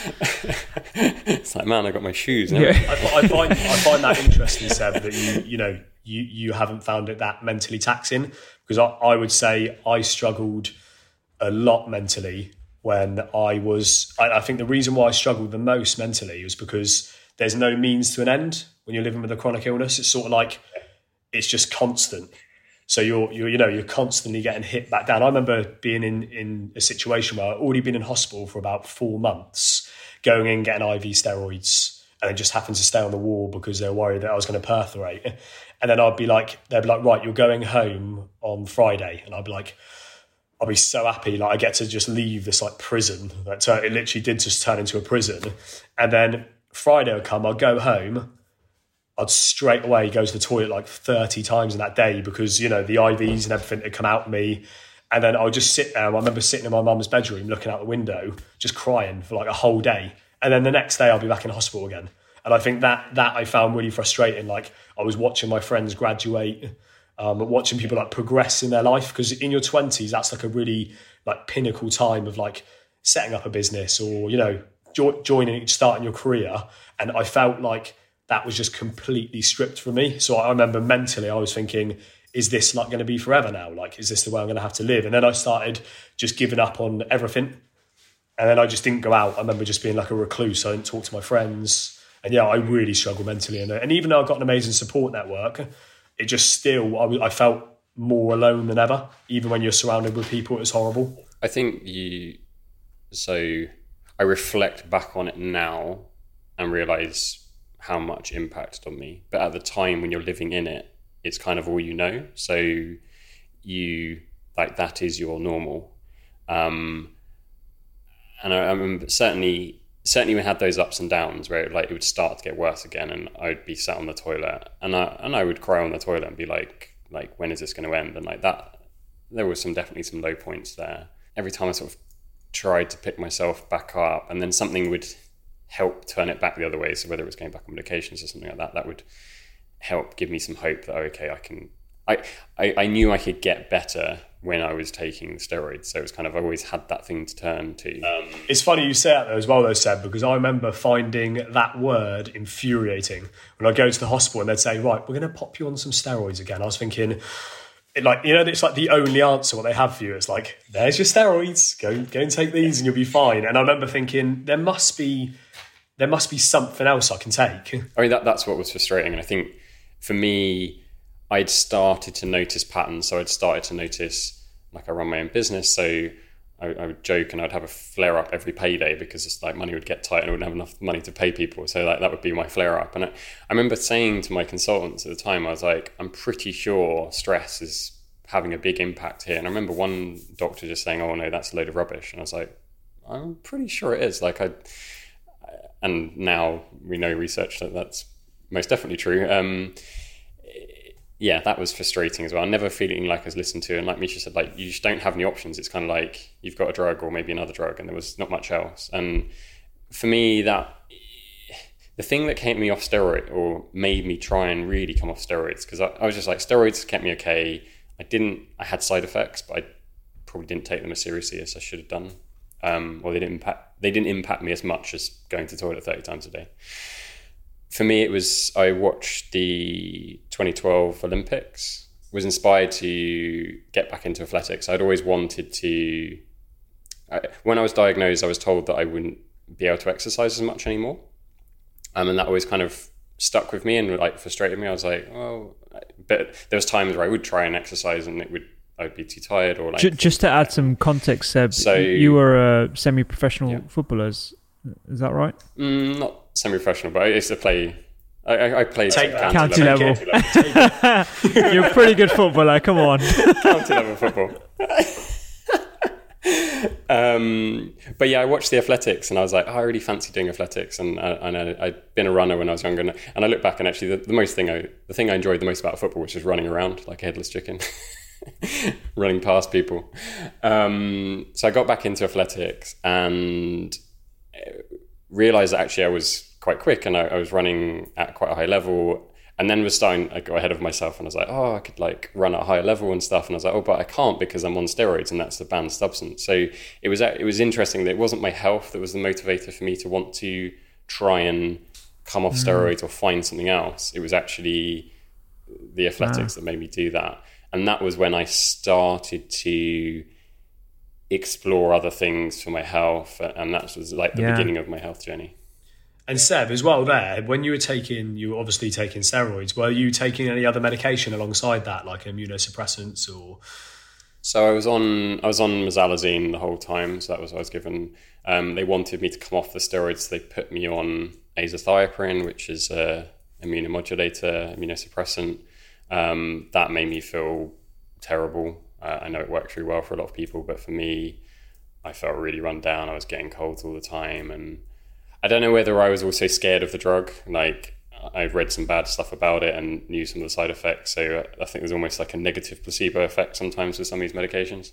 It's like, man, I got my shoes. Yeah. I, I find I find that interesting, Seb, that you you know you you haven't found it that mentally taxing, because I, I would say I struggled a lot mentally when I was. I, I think the reason why I struggled the most mentally was because there's no means to an end when you're living with a chronic illness. It's sort of like it's just constant. So you're, you're, you know, you're constantly getting hit back down. I remember being in, in a situation where I'd already been in hospital for about four months, going in, getting I V steroids, and then just happened to stay on the wall because they were worried that I was going to perforate. And then I'd be like, they'd be like, right, you're going home on Friday. And I'd be like, I'll be so happy. Like I get to just leave this like prison. That it literally did just turn into a prison. And then Friday would come, I'd go home, I'd straight away go to the toilet like thirty times in that day because, you know, the I Vs and everything had come out of me. And then I would just sit there. I remember sitting in my mum's bedroom looking out the window, just crying for like a whole day. And then the next day I'll be back in hospital again. And I think that that I found really frustrating. Like I was watching my friends graduate, um, watching people like progress in their life. Because in your twenties, that's like a really like pinnacle time of like setting up a business or, you know, jo- joining, starting your career. And I felt like that was just completely stripped from me. So I remember mentally, I was thinking, is this like going to be forever now? Like, is this the way I'm going to have to live? And then I started just giving up on everything. And then I just didn't go out. I remember just being like a recluse. I didn't talk to my friends. And yeah, I really struggled mentally. And, and even though I've got an amazing support network, it just still, I, I felt more alone than ever. Even when you're surrounded with people, it was horrible. I think you, so I reflect back on it now and realise how much impacted on me. But at the time when you're living in it, it's kind of all you know. So you, like, that is your normal. Um, and I, I remember certainly, certainly we had those ups and downs where it, like, it would start to get worse again and I'd be sat on the toilet and I, and I would cry on the toilet and be like, like, when is this going to end? And like that, there was some definitely some low points there. Every time I sort of tried to pick myself back up and then something would help turn it back the other way. So whether it was going back on medications or something like that, that would help give me some hope that, oh, okay, I can, I, I, I knew I could get better when I was taking the steroids. So it was kind of, I always had that thing to turn to. Um, it's funny you say that though as well though, Seb, because I remember finding that word infuriating when I go to the hospital and they'd say, right, we're going to pop you on some steroids again. I was thinking, it like, you know, it's like the only answer what they have for you. It's like, there's your steroids, go, go and take these and you'll be fine. And I remember thinking there must be, there must be something else I can take. I mean, that that's what was frustrating. And I think for me, I'd started to notice patterns. So I'd started to notice, like, I run my own business. So I, I would joke and I'd have a flare up every payday because it's like money would get tight and I wouldn't have enough money to pay people. So like that would be my flare up. And I, I remember saying to my consultants at the time, I was like, I'm pretty sure stress is having a big impact here. And I remember one doctor just saying, oh no, that's a load of rubbish. And I was like, I'm pretty sure it is. Like I, and now we know research that that's most definitely true. Um, yeah, that was frustrating as well. Never feeling like I was listened to. And like Misha said, like, you just don't have any options. It's kind of like you've got a drug or maybe another drug and there was not much else. And for me, that the thing that kept me off steroid or made me try and really come off steroids, because I, I was just like, steroids kept me okay. I didn't, I had side effects, but I probably didn't take them as seriously as I should have done. Um, or they didn't impact, they didn't impact me as much as going to the toilet thirty times a day. For me, it was, I watched the twenty twelve Olympics, was inspired to get back into athletics. I'd always wanted to, I, when I was diagnosed, I was told that I wouldn't be able to exercise as much anymore. Um, and that always kind of stuck with me and like frustrated me. I was like, well, but there was times where I would try and exercise and it would, I would be too tired or like... Just to add some context, Seb, so, you were a semi-professional yeah. footballer, is that right? Mm, not semi-professional, but I used to play... I, I played Take county, county level. level. level. You're a pretty good footballer, come on. County level football. um, but yeah, I watched the athletics and I was like, oh, I really fancy doing athletics. And, I, and I, I'd been a runner when I was younger. And, and I look back and actually the, the most thing I, the thing I enjoyed the most about football was just running around like a headless chicken. Running past people. Um, so I got back into athletics and realised that actually I was quite quick and I, I was running at quite a high level. And then was starting, I got ahead of myself and I was like, oh, I could like run at a higher level and stuff. And I was like, oh, but I can't because I'm on steroids and that's the banned substance. So it was it was interesting that it wasn't my health that was the motivator for me to want to try and come off mm. steroids or find something else. It was actually the athletics wow. that made me do that. And that was when I started to explore other things for my health. And that was like the yeah. beginning of my health journey. And Seb, as well there, when you were taking, you were obviously taking steroids, were you taking any other medication alongside that, like immunosuppressants or? So I was on I was on mesalazine the whole time, so that was what I was given. Um, they wanted me to come off the steroids, so they put me on azathioprine, which is a immunomodulator, immunosuppressant. Um, that made me feel terrible. Uh, I know it worked really well for a lot of people, but for me, I felt really run down. I was getting colds all the time, and I don't know whether I was also scared of the drug. Like, I've read some bad stuff about it and knew some of the side effects. So I think there's almost like a negative placebo effect sometimes with some of these medications.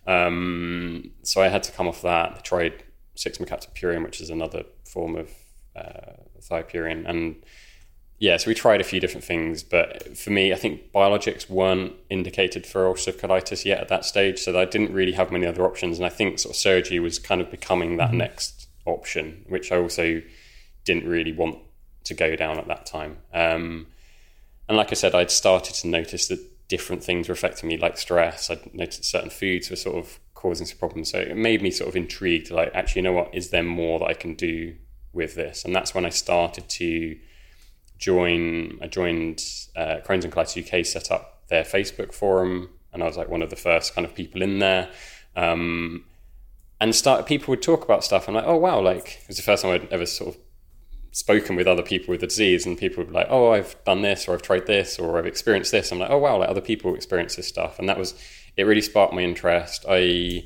Um, so I had to come off that. I tried six-mercaptopurine, which is another form of uh, thiopurine. And yeah, so we tried a few different things. But for me, I think biologics weren't indicated for ulcerative colitis yet at that stage. So I didn't really have many other options. And I think sort of surgery was kind of becoming that mm-hmm. next option, which I also didn't really want to go down at that time. Um, and like I said, I'd started to notice that different things were affecting me, like stress. I'd noticed certain foods were sort of causing some problems. So it made me sort of intrigued, like, actually, you know what, is there more that I can do with this? And that's when I started to join, I joined uh, Crohn's and Colitis U K, set up their Facebook forum, and I was like one of the first kind of people in there. Um, And start, people would talk about stuff. I'm like, oh, wow, like, it was the first time I'd ever sort of spoken with other people with the disease. And people would be like, oh, I've done this, or I've tried this, or I've experienced this. I'm like, oh, wow, like other people experience this stuff. And that was, it really sparked my interest. I,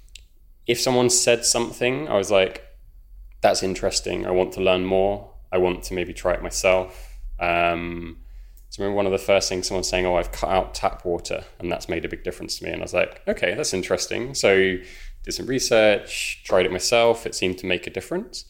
if someone said something, I was like, that's interesting. I want to learn more. I want to maybe try it myself. Um, so I remember one of the first things someone saying, oh, I've cut out tap water, and that's made a big difference to me. And I was like, okay, that's interesting. So did some research, tried it myself. It seemed to make a difference.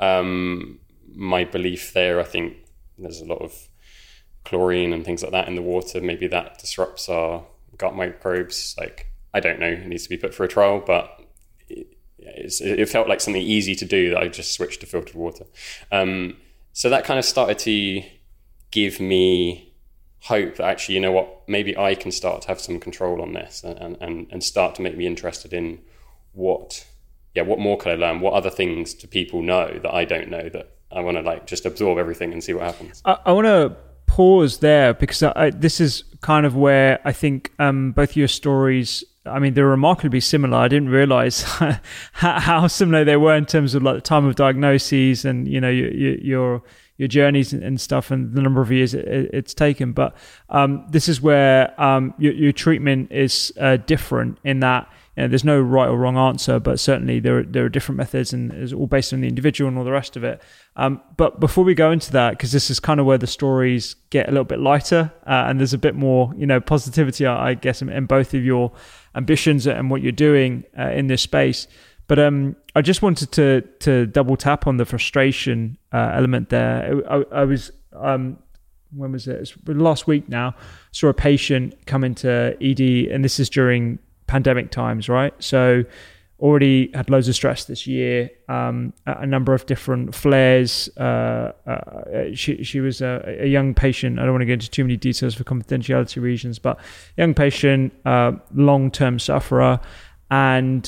Um, my belief there, I think there's a lot of chlorine and things like that in the water. Maybe that disrupts our gut microbes. Like, I don't know, it needs to be put for a trial, but it, it's, it felt like something easy to do that I just switched to filtered water. Um, so that kind of started to give me hope that actually, you know what, maybe I can start to have some control on this and, and, and start to make me interested in what, yeah, what more could I learn? What other things do people know that I don't know, that I want to like just absorb everything and see what happens? I, I want to pause there because I, this is kind of where I think um, both your stories, I mean, they're remarkably similar. I didn't realize how, how similar they were in terms of like the time of diagnoses and, you know, your, your, your journeys and stuff and the number of years it, it's taken. But um, this is where um, your, your treatment is uh, different in that, you know, there's no right or wrong answer, but certainly there are, there are different methods and it's all based on the individual and all the rest of it. Um, but before we go into that, because this is kind of where the stories get a little bit lighter uh, and there's a bit more, you know, positivity, I guess, in, in both of your ambitions and what you're doing uh, in this space. But um, I just wanted to to double tap on the frustration uh, element there. I, I was, um, when was it? It's last week now, saw a patient come into E D, and this is during pandemic times, right? So already had loads of stress this year, um, a number of different flares. Uh, uh, she she was a, a young patient. I don't want to get into too many details for confidentiality reasons, but young patient, uh, long-term sufferer. And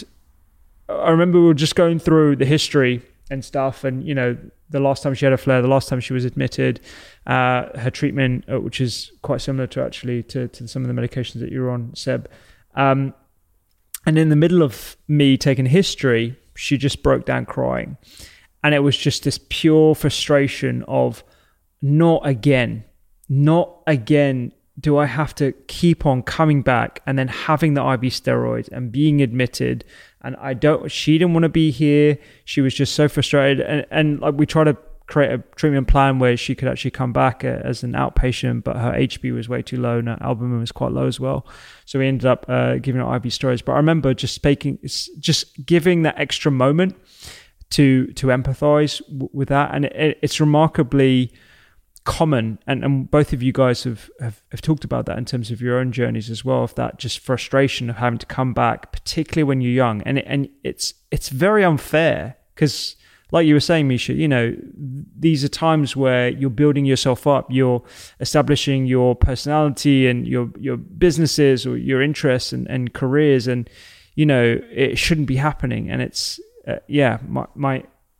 I remember we were just going through the history and stuff. And, you know, the last time she had a flare, the last time she was admitted, uh, her treatment, uh, which is quite similar to actually to, to some of the medications that you're on, Seb. Um, And in the middle of me taking history, she just broke down crying. And it was just this pure frustration of not again, not again do I have to keep on coming back and then having the I V steroids and being admitted. And I don't, she didn't want to be here. She was just so frustrated. And, and like we tried to create a treatment plan where she could actually come back as an outpatient, but her H B was way too low and her albumin was quite low as well. So we ended up uh, giving her I V steroids. But I remember just speaking, just giving that extra moment to to empathize w- with that. And it, it's remarkably common, and, and both of you guys have, have, have talked about that in terms of your own journeys as well, of that just frustration of having to come back, particularly when you're young. And, it, and it's it's very unfair because, like you were saying, Misha, you know, these are times where you're building yourself up, you're establishing your personality and your your businesses or your interests and, and careers, and, you know, it shouldn't be happening. And it's, uh, yeah, my, my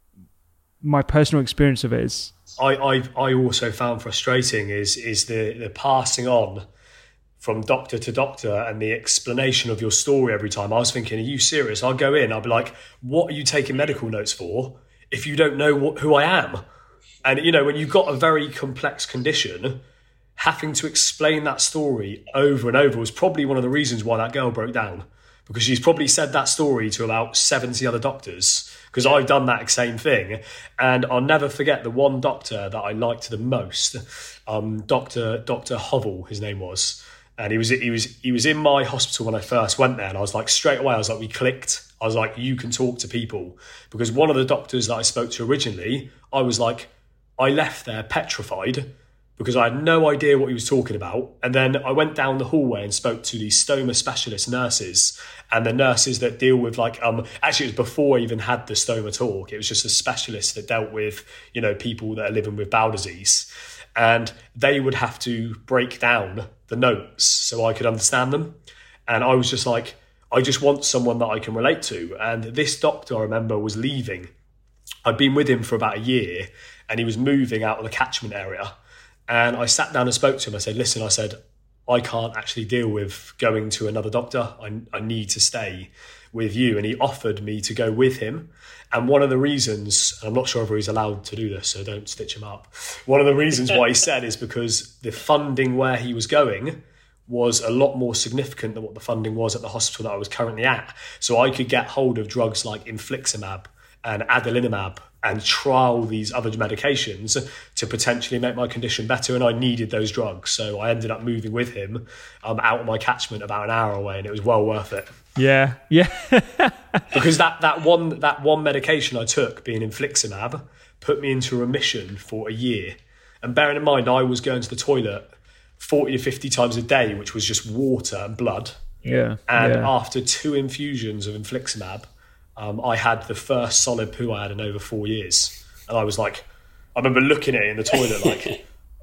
my personal experience of it is... I, I I also found frustrating is is the, the passing on from doctor to doctor and the explanation of your story every time. I was thinking, are you serious? I'll go in, I'll be like, what are you taking medical notes for if you don't know what, who I am? And, you know, when you've got a very complex condition, having to explain that story over and over was probably one of the reasons why that girl broke down, because she's probably said that story to about seventy other doctors, because I've done that same thing. And I'll never forget the one doctor that I liked the most, um, Doctor Doctor Hovell, his name was. And he was he was he was in my hospital when I first went there, and I was like, straight away, I was like, we clicked. I was like, you can talk to people. Because one of the doctors that I spoke to originally, I was like, I left there petrified because I had no idea what he was talking about. And then I went down the hallway and spoke to the stoma specialist nurses and the nurses that deal with like, um, actually it was before I even had the stoma talk. It was just a specialist that dealt with, you know, people that are living with bowel disease. And they would have to break down the notes so I could understand them. And I was just like, I just want someone that I can relate to. And this doctor, I remember, was leaving. I'd been with him for about a year and he was moving out of the catchment area. And I sat down and spoke to him. I said, listen, I said, I can't actually deal with going to another doctor. I, I need to stay with you. And he offered me to go with him. And one of the reasons, and I'm not sure if he's allowed to do this, so don't stitch him up. One of the reasons why he said is because the funding where he was going was a lot more significant than what the funding was at the hospital that I was currently at. So I could get hold of drugs like infliximab and adalimumab and trial these other medications to potentially make my condition better. And I needed those drugs. So I ended up moving with him um, out of my catchment about an hour away, and it was well worth it. Yeah, yeah. Because that that one that one medication I took, being infliximab, put me into remission for a year. And bearing in mind, I was going to the toilet forty to fifty times a day, which was just water and blood. Yeah. And yeah. after two infusions of infliximab, Um, I had the first solid poo I had in over four years. And I was like, I remember looking at it in the toilet like...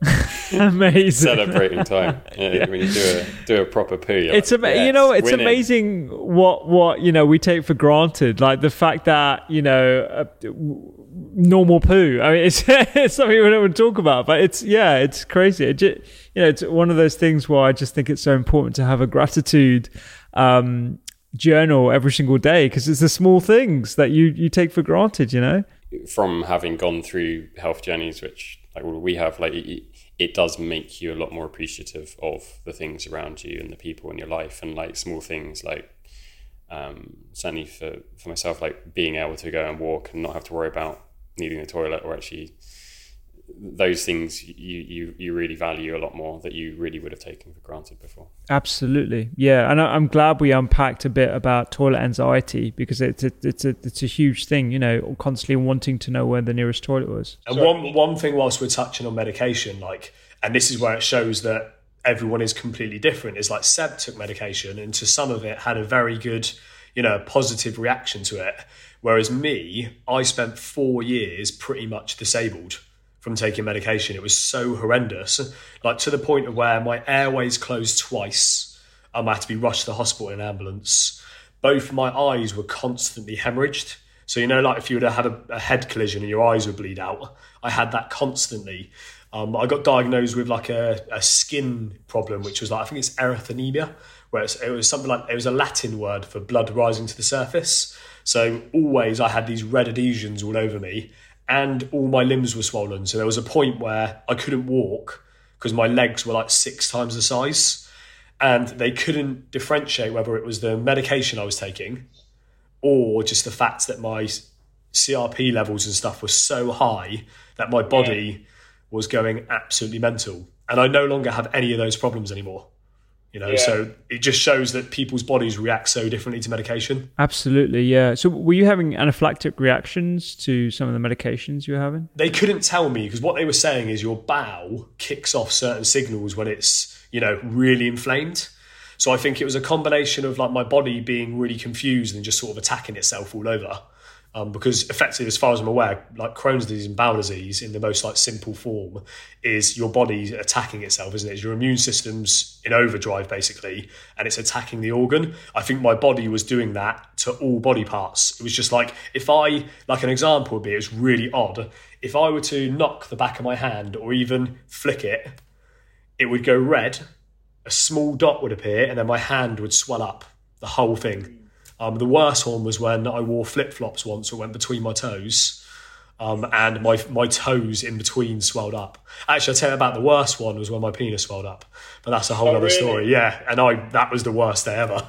Amazing. Celebrating time. Yeah, yeah. When you do a, do a proper poo. It's like, ama- yes, you know, it's winning. amazing what, what, you know, we take for granted. Like the fact that, you know, uh, normal poo. I mean, it's, it's something we don't talk about, but it's, yeah, it's crazy. It just, you know, it's one of those things where I just think it's so important to have a gratitude um journal every single day, because it's the small things that you you take for granted, you know. From having gone through health journeys, which like we have, like it, it does make you a lot more appreciative of the things around you and the people in your life, and like small things like um certainly for for myself, like being able to go and walk and not have to worry about needing the toilet, or actually those things you, you, you really value a lot more that you really would have taken for granted before. Absolutely. Yeah. And I'm glad we unpacked a bit about toilet anxiety, because it's a, it's a, it's a huge thing, you know, constantly wanting to know where the nearest toilet was. And one, one thing whilst we're touching on medication, like, and this is where it shows that everyone is completely different, is like Seb took medication and to some of it had a very good, you know, positive reaction to it. Whereas me, I spent four years pretty much disabled from taking medication. It was so horrendous, like to the point of where my airways closed twice. Um, I had to be rushed to the hospital in an ambulance. Both my eyes were constantly hemorrhaged. So, you know, like if you would have had a, a head collision and your eyes would bleed out, I had that constantly. Um, I got diagnosed with like a, a skin problem, which was like, I think it's erythema, where it's, it was something like, it was a Latin word for blood rising to the surface. So always I had these red adhesions all over me, and all my limbs were swollen. So there was a point where I couldn't walk because my legs were like six times the size, and they couldn't differentiate whether it was the medication I was taking or just the fact that my C R P levels and stuff were so high that my body was going absolutely mental. And I no longer have any of those problems anymore. You know, Yeah. so it just shows that people's bodies react so differently to medication. Absolutely, yeah. So were you having anaphylactic reactions to some of the medications you were having? They couldn't tell me, because what they were saying is your bowel kicks off certain signals when it's, you know, really inflamed. So I think it was a combination of like my body being really confused and just sort of attacking itself all over. Um, because effectively, as far as I'm aware, like Crohn's disease and bowel disease in the most like simple form is your body attacking itself, isn't it? It's your immune system's in overdrive basically, and it's attacking the organ. I think my body was doing that to all body parts. It was just like, if I, like an example would be, it was really odd. If I were to knock the back of my hand or even flick it, it would go red, a small dot would appear, and then my hand would swell up, the whole thing. Um, the worst one was when I wore flip-flops once, or went between my toes, um, and my my toes in between swelled up. Actually, I'll tell you about the worst one was when my penis swelled up, but that's a whole Oh, other really? story. Yeah, and I that was the worst day ever.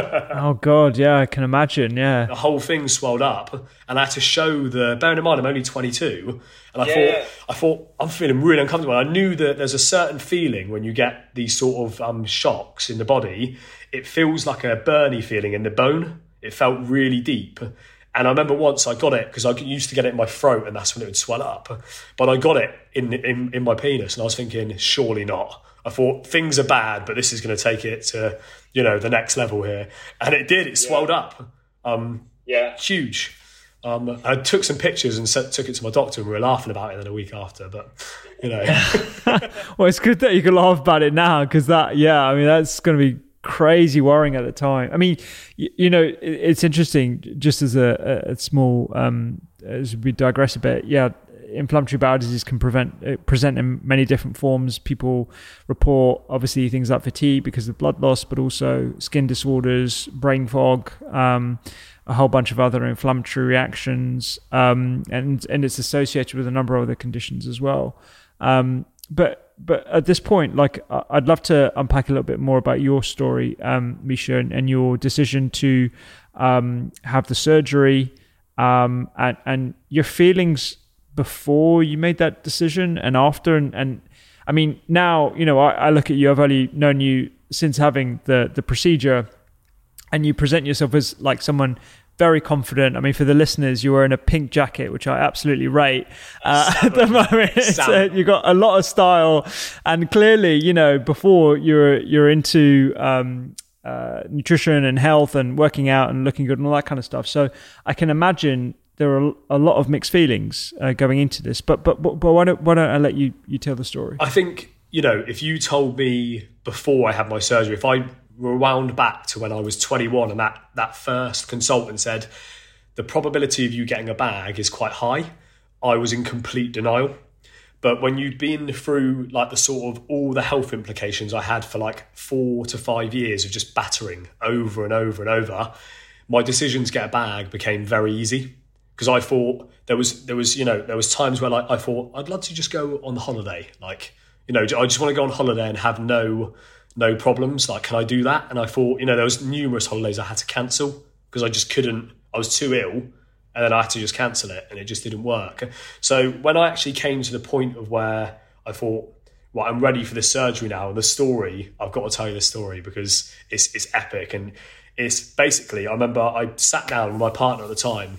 Oh God, yeah, I can imagine. Yeah, The whole thing swelled up, and I had to show the. Bearing in mind, I'm only twenty-two, and I Yeah. thought, I thought I'm feeling really uncomfortable. I knew that there's a certain feeling when you get these sort of um, shocks in the body. It feels like a burny feeling in the bone. It felt really deep. And I remember once I got it, because I used to get it in my throat, and that's when it would swell up. But I got it in, in in my penis, and I was thinking, surely not. I thought, things are bad, but this is going to take it to, you know, the next level here. And it did. It swelled up. Um, Yeah. huge. Um, I took some pictures and set, took it to my doctor, and we were laughing about it then a week after. But, you know. well, it's good that you can laugh about it now, because that, yeah, I mean, that's going to be crazy worrying at the time. I mean, you, you know, it, it's interesting, just as a, a, a small, um, as we digress a bit, yeah, inflammatory bowel disease can prevent, uh, present in many different forms. People report, obviously, things like fatigue because of blood loss, but also skin disorders, brain fog, um, a whole bunch of other inflammatory reactions, um, and, and it's associated with a number of other conditions as well. Um, but But at this point, like, I'd love to unpack a little bit more about your story, um, Misha, and, and your decision to um, have the surgery, um, and, and your feelings before you made that decision and after. And, and I mean, now, you know, I, I look at you, I've only known you since having the, the procedure, and you present yourself as like someone very confident. I mean, for the listeners, you were in a pink jacket, which I absolutely rate. Uh, at the moment, it's, uh, you got a lot of style, and clearly, you know, before you're you're into um, uh, nutrition and health and working out and looking good and all that kind of stuff. So I can imagine there are a lot of mixed feelings uh, going into this. But but but, but why don't why don't I let you you tell the story? I think, you know, if you told me before I had my surgery, if I rewound back to when I was twenty-one and that that first consultant said the probability of you getting a bag is quite high, I was in complete denial. But when you'd been through like the sort of all the health implications I had for like four to five years of just battering over and over and over, my decision to get a bag became very easy. Because I thought there was there was you know there was times where like I thought I'd love to just go on holiday, like, you know, I just want to go on holiday and have no no problems, like, can I do that? And I thought, you know, there was numerous holidays I had to cancel because I just couldn't, I was too ill, and then I had to just cancel it, and it just didn't work. So when I actually came to the point of where I thought, well, I'm ready for this surgery now, and the story, I've got to tell you this story because it's it's epic. And it's basically, I remember I sat down with my partner at the time,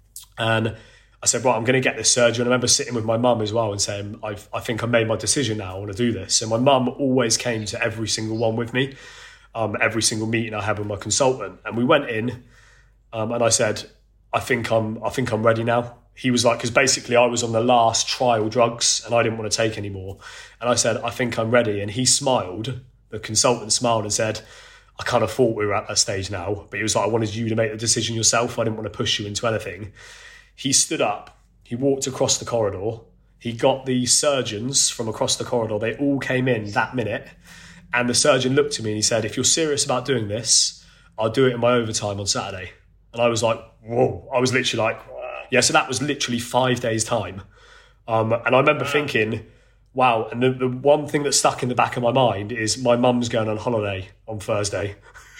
and I said, right, I'm going to get this surgery. And I remember sitting with my mum as well and saying, I've, I think I made my decision now. I want to do this. And my mum always came to every single one with me, um, every single meeting I had with my consultant. And we went in, um, and I said, I think I'm, I think I'm ready now. He was like, because basically I was on the last trial drugs and I didn't want to take any more. And I said, I think I'm ready. And he smiled, the consultant smiled and said, I kind of thought we were at that stage now, but he was like, I wanted you to make the decision yourself. I didn't want to push you into anything. He stood up, he walked across the corridor, he got the surgeons from across the corridor, they all came in that minute, and the surgeon looked at me and he said, if you're serious about doing this, I'll do it in my overtime on Saturday. And I was like, whoa, I was literally like, yeah, so that was literally five days' time. Um, and I remember thinking, wow, and the, the one thing that stuck in the back of my mind is my mum's going on holiday on Thursday.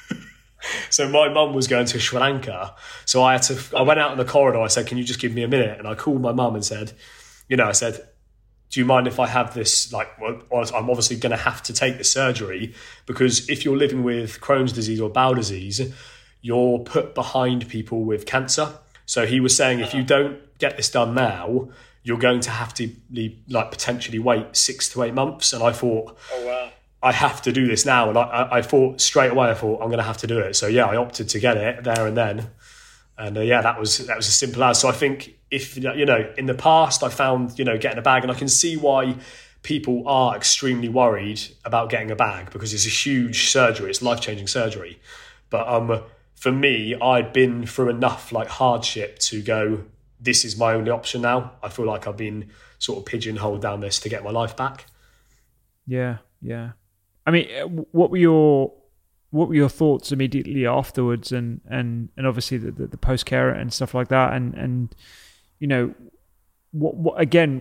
So my mum was going to Sri Lanka. So I had to, I went out in the corridor. I said, can you just give me a minute? And I called my mum and said, you know, I said, do you mind if I have this? Like, well, I'm obviously going to have to take the surgery, because if you're living with Crohn's disease or bowel disease, you're put behind people with cancer. So he was saying, if you don't get this done now, you're going to have to like potentially wait six to eight months. And I thought, oh wow, I have to do this now. And I, I, I thought straight away, I thought I'm going to have to do it. So yeah, I opted to get it there and then. And uh, yeah, that was that was as simple as. So I think if, you know, in the past I found, you know, getting a bag, and I can see why people are extremely worried about getting a bag, because it's a huge surgery, it's life-changing surgery. But um, for me, I'd been through enough like hardship to go, this is my only option now. I feel like I've been sort of pigeonholed down this to get my life back. Yeah, yeah. I mean, what were your what were your thoughts immediately afterwards, and and and obviously the the, the post care and stuff like that, and and you know, what what again?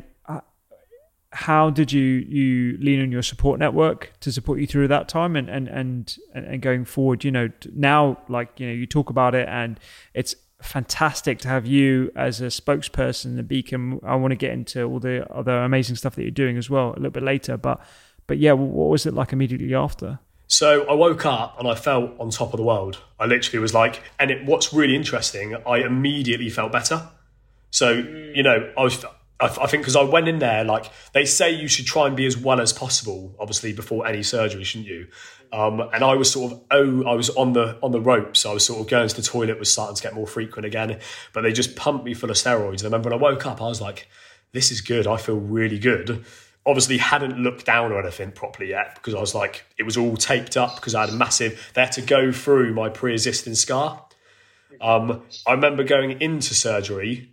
How did you you lean on your support network to support you through that time, and and and and going forward? You know, now, like, you know, you talk about it, and it's fantastic to have you as a spokesperson, a beacon. I want to get into all the other amazing stuff that you're doing as well a little bit later, but but yeah, what was it like immediately after? So I woke up and I felt on top of the world. I literally was like, and it, what's really interesting, I immediately felt better. So, you know, I was, I, I think because I went in there, like, they say you should try and be as well as possible, obviously, before any surgery, shouldn't you? Um, and I was sort of, oh, I was on the on the ropes. I was sort of going to the toilet, was starting to get more frequent again, but they just pumped me full of steroids. And I remember when I woke up, I was like, this is good. I feel really good. Obviously hadn't looked down or anything properly yet, because I was like, it was all taped up because I had a massive, they had to go through my pre-existing scar. Um, I remember going into surgery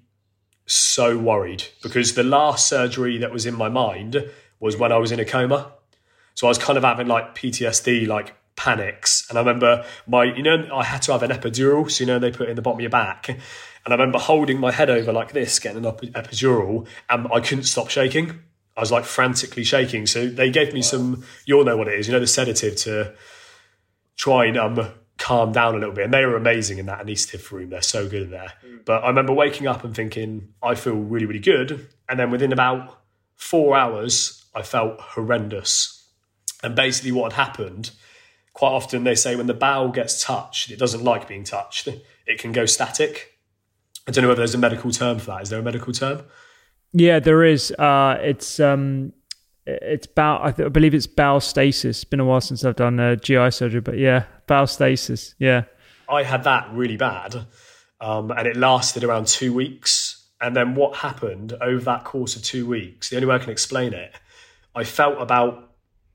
so worried, because the last surgery that was in my mind was when I was in a coma. So I was kind of having like P T S D, like panics. And I remember my, you know, I had to have an epidural. So, you know, they put it in the bottom of your back. And I remember holding my head over like this, getting an epidural, and I couldn't stop shaking. I was like frantically shaking. So they gave me some, you'll know what it is, you know, the sedative to try and um, calm down a little bit. And they were amazing in that anaesthetic room. They're so good in there. Mm. But I remember waking up and thinking, I feel really, really good. And then within about four hours, I felt horrendous. And basically what had happened, quite often they say when the bowel gets touched, it doesn't like being touched. It can go static. I don't know whether there's a medical term for that. Is there a medical term? Yeah, there is. Uh, it's um, it's bowel. I, th- I believe it's bowel stasis. It's been a while since I've done uh, G I surgery, but yeah, bowel stasis. Yeah, I had that really bad, um, and it lasted around two weeks. And then what happened over that course of two weeks? The only way I can explain it, I felt about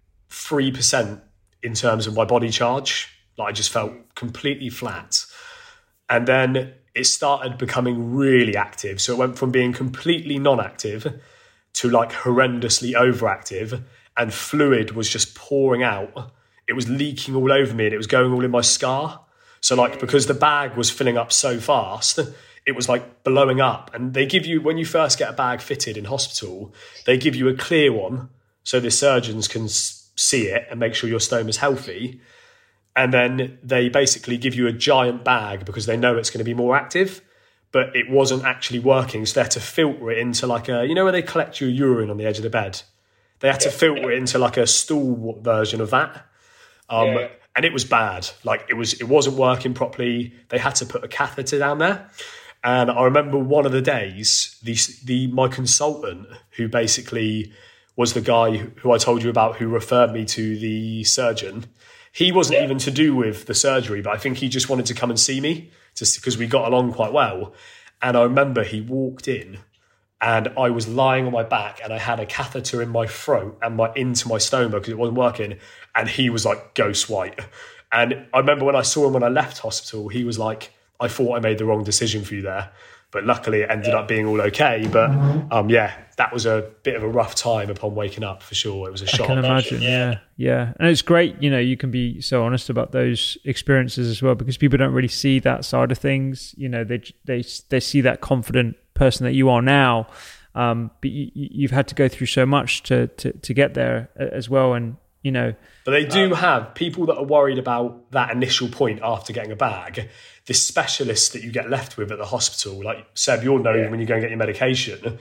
three percent in terms of my body charge. Like I just felt completely flat, and then it started becoming really active. So it went from being completely non-active to like horrendously overactive, and fluid was just pouring out. It was leaking all over me and it was going all in my scar. So like, because the bag was filling up so fast, it was like blowing up. And they give you, when you first get a bag fitted in hospital, they give you a clear one so the surgeons can see it and make sure your stoma is healthy. And then they basically give you a giant bag because they know it's going to be more active, but it wasn't actually working. So they had to filter it into like a, you know, where they collect your urine on the edge of the bed? They had to filter it into like a stool version of that. Um, yeah. And it was bad. Like it was, it wasn't working properly. They had to put a catheter down there. And I remember one of the days, the, the my consultant, who basically was the guy who I told you about, who referred me to the surgeon, he wasn't yeah. even to do with the surgery, but I think he just wanted to come and see me just because we got along quite well. And I remember he walked in and I was lying on my back and I had a catheter in my throat and my into my stoma because it wasn't working. And he was like ghost white. And I remember when I saw him when I left hospital, he was like, I thought I made the wrong decision for you there. But luckily it ended yeah. up being all okay. But um, yeah, that was a bit of a rough time upon waking up for sure. It was a shock. I can imagine, yeah. yeah. And it's great, you know, you can be so honest about those experiences as well, because people don't really see that side of things. You know, they they they see that confident person that you are now. Um, but you, you've had to go through so much to, to, to get there as well. And, you know. But they do um, have people that are worried about that initial point after getting a bag. This specialist that you get left with at the hospital, like Seb, you'll know yeah. when you go and get your medication,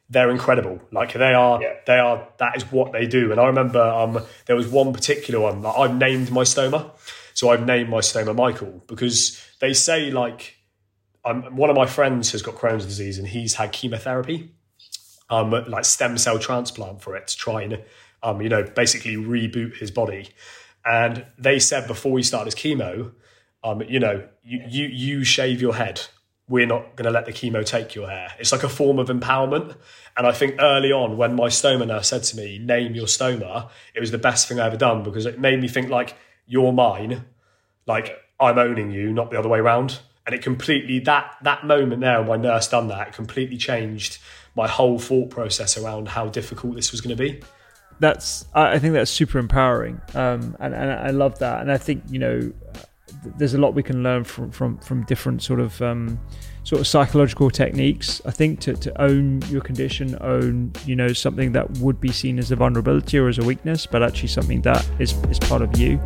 they're incredible. Like they are, Yeah. they are, that is what they do. And I remember um, there was one particular one that I've named my stoma. So I've named my stoma Michael, because they say like, um, one of my friends has got Crohn's disease and he's had chemotherapy, um, like stem cell transplant for it to try and, um, you know, basically reboot his body. And they said before he started his chemo, um, you know, you, you, you shave your head. We're not going to let the chemo take your hair. It's like a form of empowerment. And I think early on when my stoma nurse said to me, name your stoma, it was the best thing I ever done, because it made me think like, you're mine, like I'm owning you, not the other way around. And it completely, that that moment there, when my nurse done that, it completely changed my whole thought process around how difficult this was going to be. That's, I think that's super empowering. Um, and, and I love that. And I think, you know, there's a lot we can learn from from, from different sort of um, sort of psychological techniques. I think to, to own your condition, own, you know, something that would be seen as a vulnerability or as a weakness, but actually something that is, is part of you.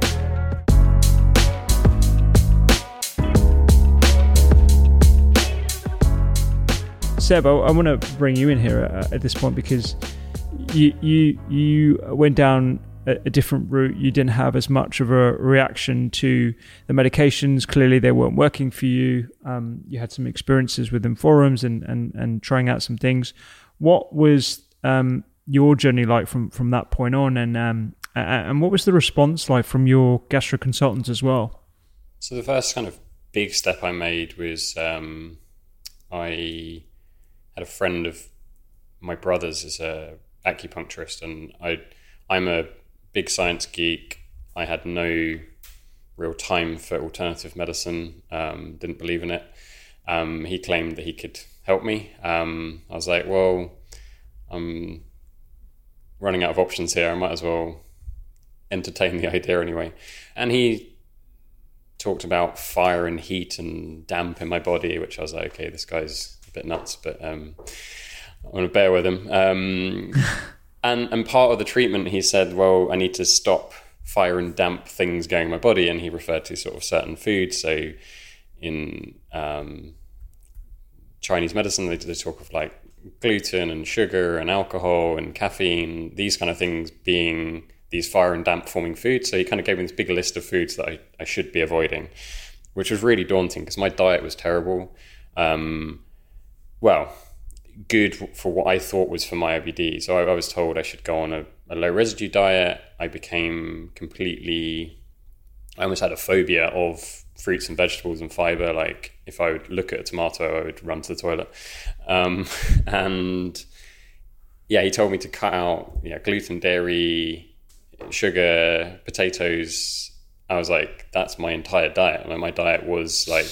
Seb, I, I want to bring you in here at, at this point, because you you you went down a, a different route. You didn't have as much of a reaction to the medications. Clearly, they weren't working for you. Um, you had some experiences within forums and and and trying out some things. What was um, your journey like from from that point on, and um, and what was the response like from your gastro consultants as well? So the first kind of big step I made was um, I had a friend of my brother's is a acupuncturist, and I, I'm a big science geek. I had no real time for alternative medicine, um, didn't believe in it. Um, he claimed that he could help me. Um, I was like, well, I'm running out of options here. I might as well entertain the idea anyway. And he talked about fire and heat and damp in my body, which I was like, okay, this guy's a bit nuts, but um, I'm going to bear with him. Um, and, and part of the treatment, he said, well, I need to stop fire and damp things going in my body. And he referred to sort of certain foods. So in um, Chinese medicine, they, they talk of like gluten and sugar and alcohol and caffeine, these kind of things being these fire and damp forming foods. So he kind of gave me this big list of foods that I, I should be avoiding, which was really daunting because my diet was terrible. Um, well, good for what I thought was for my I B D. So I, I was told I should go on a, a low residue diet. I became completely, I almost had a phobia of fruits and vegetables and fiber. Like if I would look at a tomato, I would run to the toilet. Um, and yeah, he told me to cut out yeah, gluten, dairy, sugar, potatoes. I was like, that's my entire diet. Like, my diet was like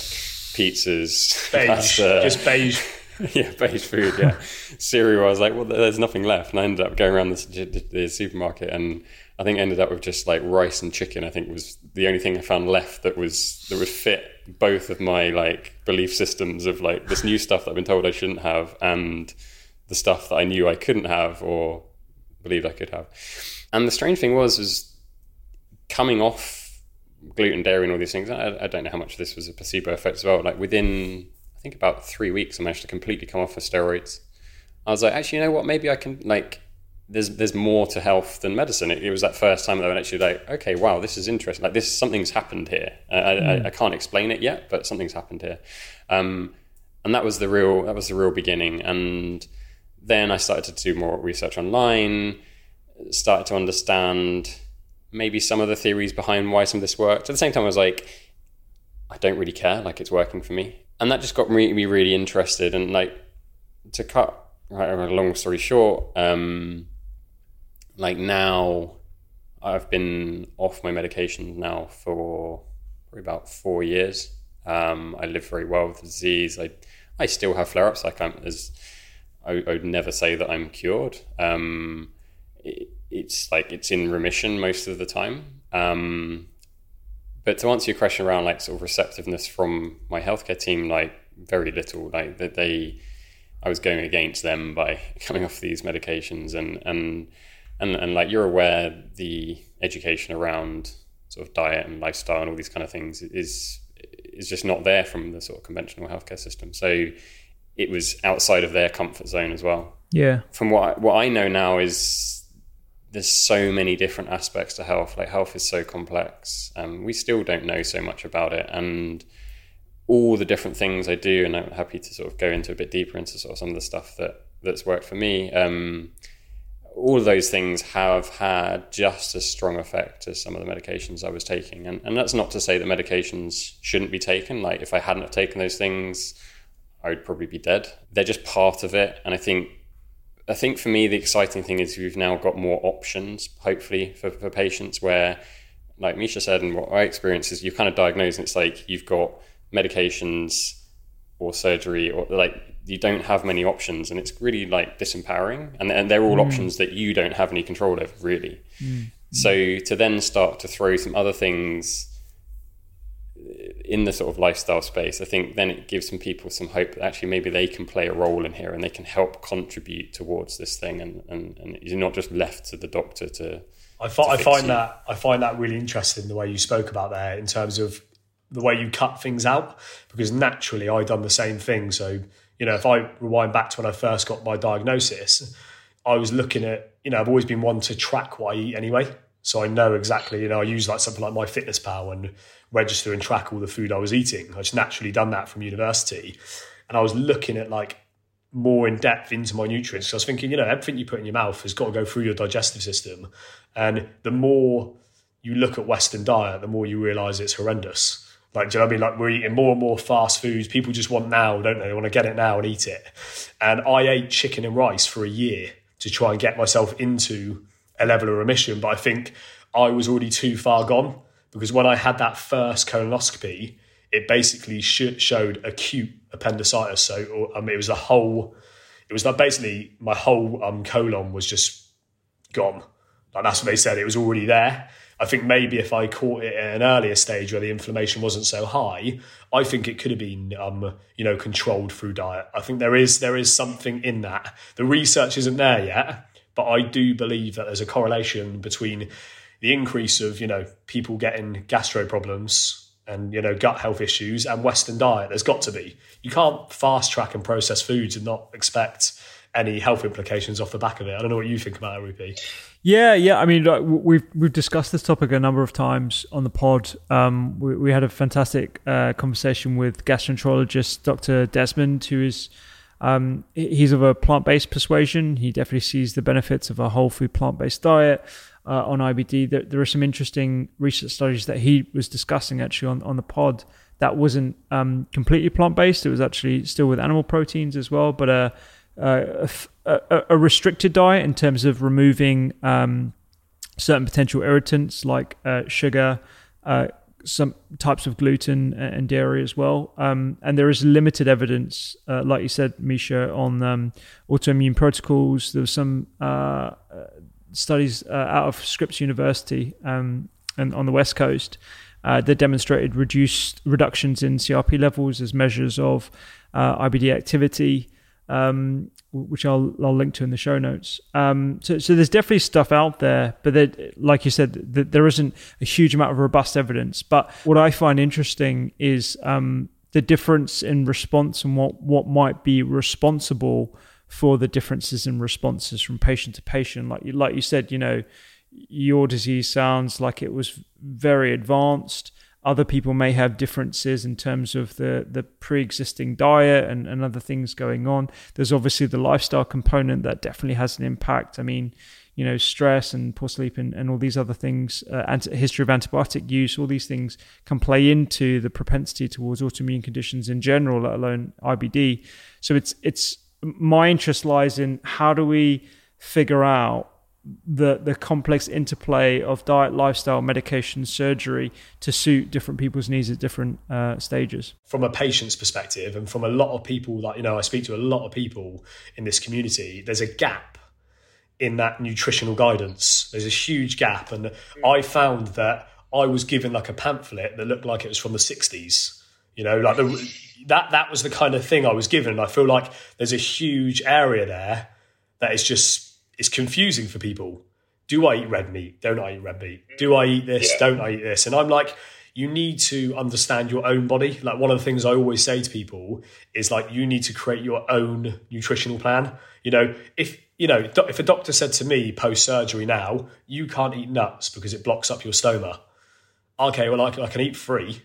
pizzas, beige, pasta, just beige. yeah, beige food, yeah. Cereal, I was like, well, there's nothing left. And I ended up going around the, the supermarket, and I think I ended up with just like rice and chicken. I think was the only thing I found left that was that would fit both of my like belief systems of like this new stuff that I've been told I shouldn't have and the stuff that I knew I couldn't have or believed I could have. And the strange thing was, was coming off gluten, dairy and all these things, I, I don't know how much of this was a placebo effect as well. Like within, I think about three weeks, I managed to completely come off of steroids. I was like, actually, you know what? Maybe I can, like, there's there's more to health than medicine. It, it was that first time that I actually like, okay, wow, this is interesting. Like this, something's happened here. I, mm. I, I can't explain it yet, but something's happened here. Um, and that was the real, that was the real beginning. And then I started to do more research online, started to understand maybe some of the theories behind why some of this worked. At the same time, I was like, I don't really care. Like it's working for me. And that just got me, me really interested. And like to cut right, a long story short, um, like now I've been off my medication now for probably about four years. Um, I live very well with the disease. I, I still have flare-ups. Like I'm as I, I would never say that I'm cured. Um, it, it's like it's in remission most of the time. Um, But to answer your question around like sort of receptiveness from my healthcare team, like very little. Like that they, I was going against them by coming off these medications, and and and and like you're aware, the education around sort of diet and lifestyle and all these kind of things is is just not there from the sort of conventional healthcare system. So it was outside of their comfort zone as well. Yeah. From what I, what I know now is there's so many different aspects to health. Like health is so complex. Um, we still don't know so much about it, and all the different things I do, and I'm happy to sort of go into a bit deeper into sort of some of the stuff that that's worked for me. Um, all of those things have had just as strong effect as some of the medications I was taking. And, and that's not to say that medications shouldn't be taken. Like if I hadn't have taken those things, I would probably be dead. They're just part of it. And I think I think for me, the exciting thing is we've now got more options, hopefully, for, for patients where, like Misha said, and what I experience is you kind of diagnose and it's like you've got medications or surgery, or like you don't have many options, and it's really like disempowering, and, and they're all mm. options that you don't have any control over, really. Mm. So to then start to throw some other things in the sort of lifestyle space, I think then it gives some people some hope that actually maybe they can play a role in here and they can help contribute towards this thing, and, and, and you're not just left to the doctor to I, fi- to I find you. that I find that really interesting, the way you spoke about there in terms of the way you cut things out, because naturally I done the same thing. So, you know, if I rewind back to when I first got my diagnosis, I was looking at, you know, I've always been one to track what I eat anyway. So I know exactly, you know, I use like something like MyFitnessPal and register and track all the food I was eating. I just naturally done that from university. And I was looking at like more in depth into my nutrients. So I was thinking, you know, everything you put in your mouth has got to go through your digestive system. And the more you look at Western diet, the more you realise it's horrendous. Like, do you know what I mean? Like, we're eating more and more fast foods. People just want now, don't they? They want to get it now and eat it. And I ate chicken and rice for a year to try and get myself into a level of remission. But I think I was already too far gone, because when I had that first colonoscopy, it basically sh- showed acute appendicitis. So or, um, it was a whole, it was like basically my whole um, colon was just gone. Like that's what they said. It was already there. I think maybe if I caught it at an earlier stage where the inflammation wasn't so high, I think it could have been, um, you know, controlled through diet. I think there is there is something in that. The research isn't there yet, but I do believe that there's a correlation between the increase of, you know, people getting gastro problems and, you know, gut health issues and Western diet. There's got to be. You can't fast track and process foods and not expect any health implications off the back of it. I don't know what you think about it, Rupi. Yeah, yeah. I mean, like, we've we've discussed this topic a number of times on the pod. Um, we, we had a fantastic uh, conversation with gastroenterologist Doctor Desmond, who is um, he's of a plant-based persuasion. He definitely sees the benefits of a whole food plant-based diet uh, on I B D. There, there are some interesting research studies that he was discussing actually on, on the pod that wasn't um, completely plant-based. It was actually still with animal proteins as well, but uh, uh, a, a, a restricted diet in terms of removing um, certain potential irritants like uh, sugar, uh, some types of gluten and dairy as well. Um, and there is limited evidence, uh, like you said, Misha, on um, autoimmune protocols. There was some uh, studies uh, out of Scripps University um, and on the West Coast uh, that demonstrated reduced reductions in C R P levels as measures of uh, I B D activity, um, which I'll, I'll link to in the show notes. Um, so, so there's definitely stuff out there, but there, like you said, th- there isn't a huge amount of robust evidence. But what I find interesting is um, the difference in response and what, what might be responsible for the differences in responses from patient to patient. Like you, like you said, you know, your disease sounds like it was very advanced. Other people may have differences in terms of the, the pre-existing diet and, and other things going on. There's obviously the lifestyle component that definitely has an impact. I mean, you know, stress and poor sleep and, and all these other things, uh, and history of antibiotic use, all these things can play into the propensity towards autoimmune conditions in general, let alone I B D. So it's it's my interest lies in how do we figure out the the complex interplay of diet, lifestyle, medication, surgery to suit different people's needs at different uh, stages. From a patient's perspective, and from a lot of people that, you know, I speak to a lot of people in this community, there's a gap in that nutritional guidance. There's a huge gap. And I found that I was given like a pamphlet that looked like it was from the sixties. You know, like the, that, that was the kind of thing I was given. And I feel like there's a huge area there that is just, it's confusing for people. Do I eat red meat? Don't I eat red meat? Do I eat this? Yeah. Don't I eat this? And I'm like, you need to understand your own body. Like one of the things I always say to people is like, you need to create your own nutritional plan. You know, if, you know, if a doctor said to me post-surgery now, you can't eat nuts because it blocks up your stoma. Okay, well, I can, I can eat three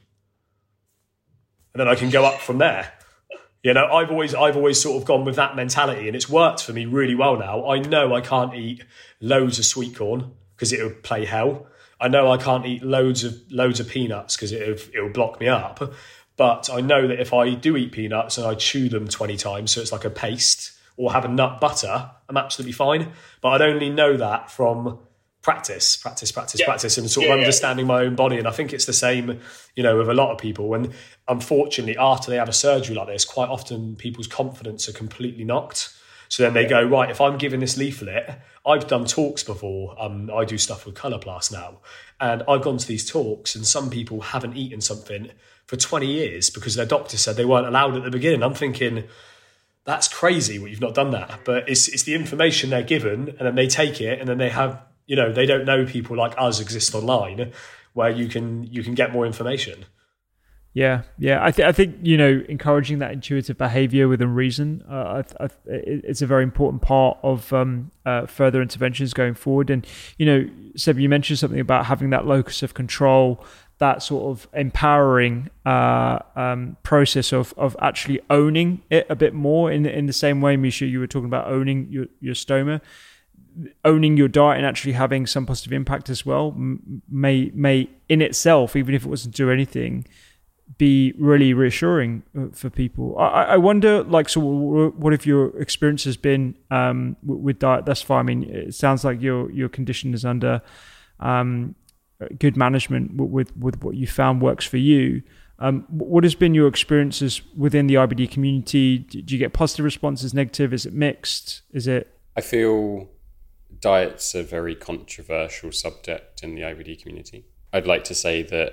and then I can go up from there. You know, I've always I've always sort of gone with that mentality, and it's worked for me really well now. I know I can't eat loads of sweet corn because it would play hell. I know I can't eat loads of loads of peanuts because it it will block me up. But I know that if I do eat peanuts and I chew them twenty times, so it's like a paste, or have a nut butter, I'm absolutely fine. But I'd only know that from practice, practice, practice, yeah. practice, and sort of yeah, understanding yeah. my own body. And I think it's the same, you know, with a lot of people. And unfortunately, after they have a surgery like this, quite often people's confidence are completely knocked. So then they yeah. go, right, if I'm giving this leaflet, I've done talks before. Um, I do stuff with Coloplast now. And I've gone to these talks and some people haven't eaten something for twenty years because their doctor said they weren't allowed at the beginning. I'm thinking, that's crazy what you've not done that. But it's it's the information they're given, and then they take it, and then they have, you know, they don't know people like us exist online where you can you can get more information. Yeah, yeah. I, th- I think, you know, encouraging that intuitive behavior within reason, uh, I, I, it's a very important part of um, uh, further interventions going forward. And, you know, Seb, you mentioned something about having that locus of control, that sort of empowering uh, um, process of of actually owning it a bit more in, in the same way, Misha, you were talking about owning your, your stoma. Owning your diet and actually having some positive impact as well may may in itself, even if it wasn't do anything, be really reassuring for people. I, I wonder, like, so what have your experience has been um, with diet thus far? I mean, it sounds like your your condition is under um, good management with with what you found works for you. Um, what has been your experiences within the I B D community? Do you get positive responses, negative? Is it mixed? Is it? I feel diet's a very controversial subject in the I B D community. I'd like to say that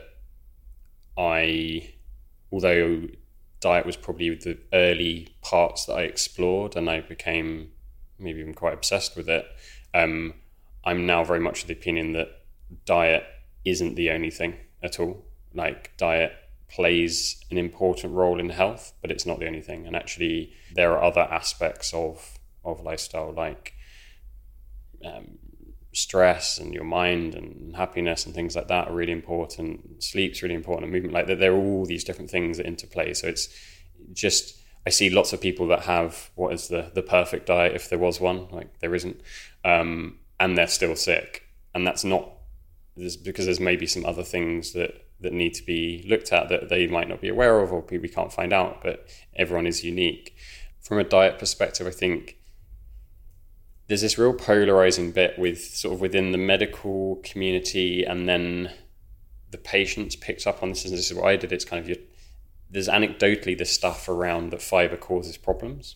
I, although diet was probably the early parts that I explored and I became maybe even quite obsessed with it, um, I'm now very much of the opinion that diet isn't the only thing at all. Like, diet plays an important role in health, but it's not the only thing. And actually, there are other aspects of, of lifestyle, like Um, stress and your mind and happiness and things like that are really important. Sleep's really important, and movement. Like, there are all these different things that interplay. So it's just, I see lots of people that have what is the the perfect diet, if there was one. Like, there isn't, um, and they're still sick. And that's not there's, because there's maybe some other things that that need to be looked at that they might not be aware of, or we can't find out. But everyone is unique. From a diet perspective, I think there's this real polarizing bit with sort of within the medical community, and then the patients picked up on this, and this is what I did. It's kind of, your, there's anecdotally this stuff around that fiber causes problems.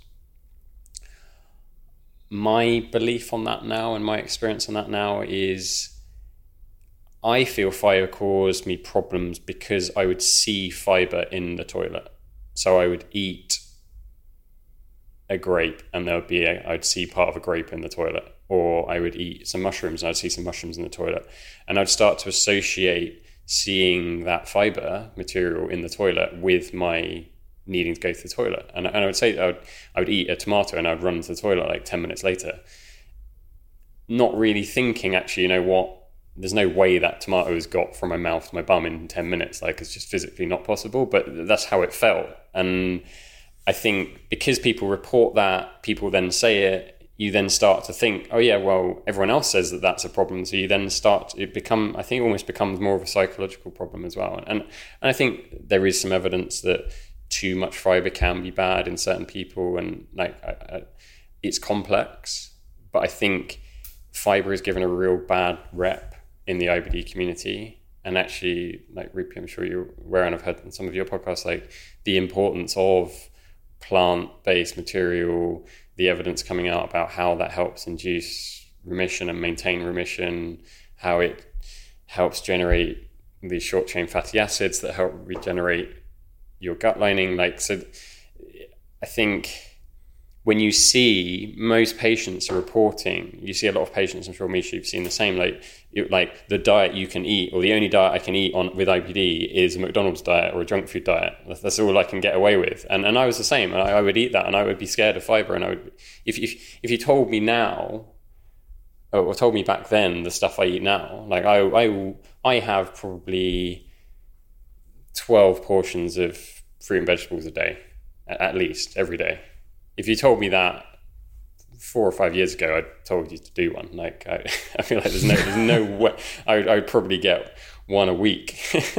My belief on that now, and my experience on that now, is I feel fiber caused me problems because I would see fiber in the toilet. So I would eat a grape and there would be a, I'd see part of a grape in the toilet, or I would eat some mushrooms and I'd see some mushrooms in the toilet, and I'd start to associate seeing that fiber material in the toilet with my needing to go to the toilet. And, and I would say I would, I would eat a tomato and I'd run to the toilet like ten minutes later, not really thinking, actually, you know what, there's no way that tomato has got from my mouth to my bum in ten minutes. Like, it's just physically not possible, but that's how it felt. And I think because people report that, people then say it, you then start to think, oh yeah, well, everyone else says that that's a problem. So you then start, it become, I think it almost becomes more of a psychological problem as well. And, and I think there is some evidence that too much fiber can be bad in certain people, and like I, I, it's complex, but I think fiber is given a real bad rep in the I B D community. And actually, like Rupi, I'm sure you're aware, and I've heard in some of your podcasts, like the importance of plant-based material, the evidence coming out about how that helps induce remission and maintain remission, how it helps generate these short-chain fatty acids that help regenerate your gut lining. Like, so I think when you see most patients are reporting, you see a lot of patients, I'm sure Misha, you've seen the same, like you, like the diet you can eat, or the only diet I can eat on with I B D is a McDonald's diet or a junk food diet. That's, that's all I can get away with. And and I was the same. I, I would eat that, and I would be scared of fiber. And I would, if if if you told me now, or told me back then, the stuff I eat now, like I I I have probably twelve portions of fruit and vegetables a day, at least every day. If you told me that four or five years ago, I told you to do one. Like I, I feel like there's no, there's no way. I would, I would probably get one a week,